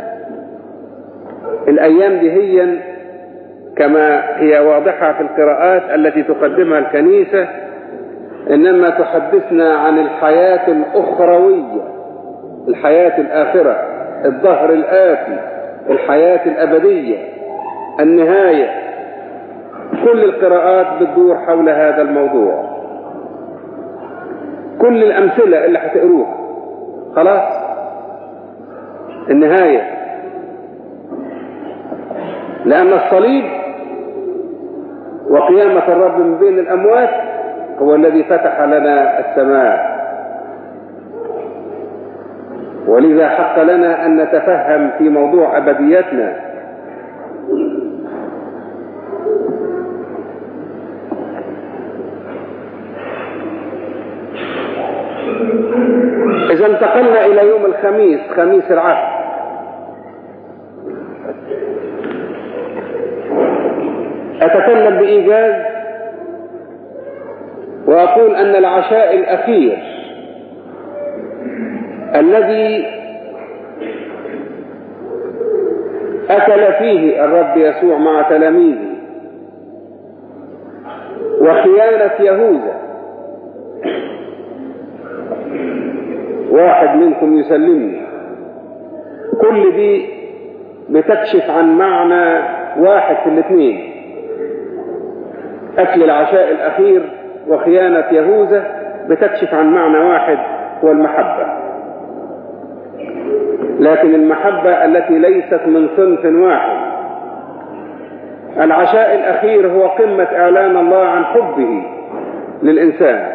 الأيام دي هي كما هي واضحة في القراءات التي تقدمها الكنيسة، إنما تحدثنا عن الحياة الأخروية، الحياة الآخرة، الظهر الآتي، الحياة الأبدية، النهاية. كل القراءات بتدور حول هذا الموضوع. كل الأمثلة اللي هتقروها خلاص النهاية، لأن الصليب وقيامة الرب من بين الأموات هو الذي فتح لنا السماء، ولذا حق لنا أن نتفهم في موضوع أبديتنا. إذا انتقلنا إلى يوم الخميس، خميس العهد، أتكلم بإيجاز وأقول أن العشاء الأخير الذي أكل فيه الرب يسوع مع تلاميذه وخيانة يهوذا، واحد منكم يسلمني، كل دي بتكشف عن معنى واحد في الاثنين. أكل العشاء الأخير وخيانة يهوذا بتكشف عن معنى واحد هو المحبة، لكن المحبة التي ليست من صنف واحد. العشاء الأخير هو قمة إعلان الله عن حبه للإنسان،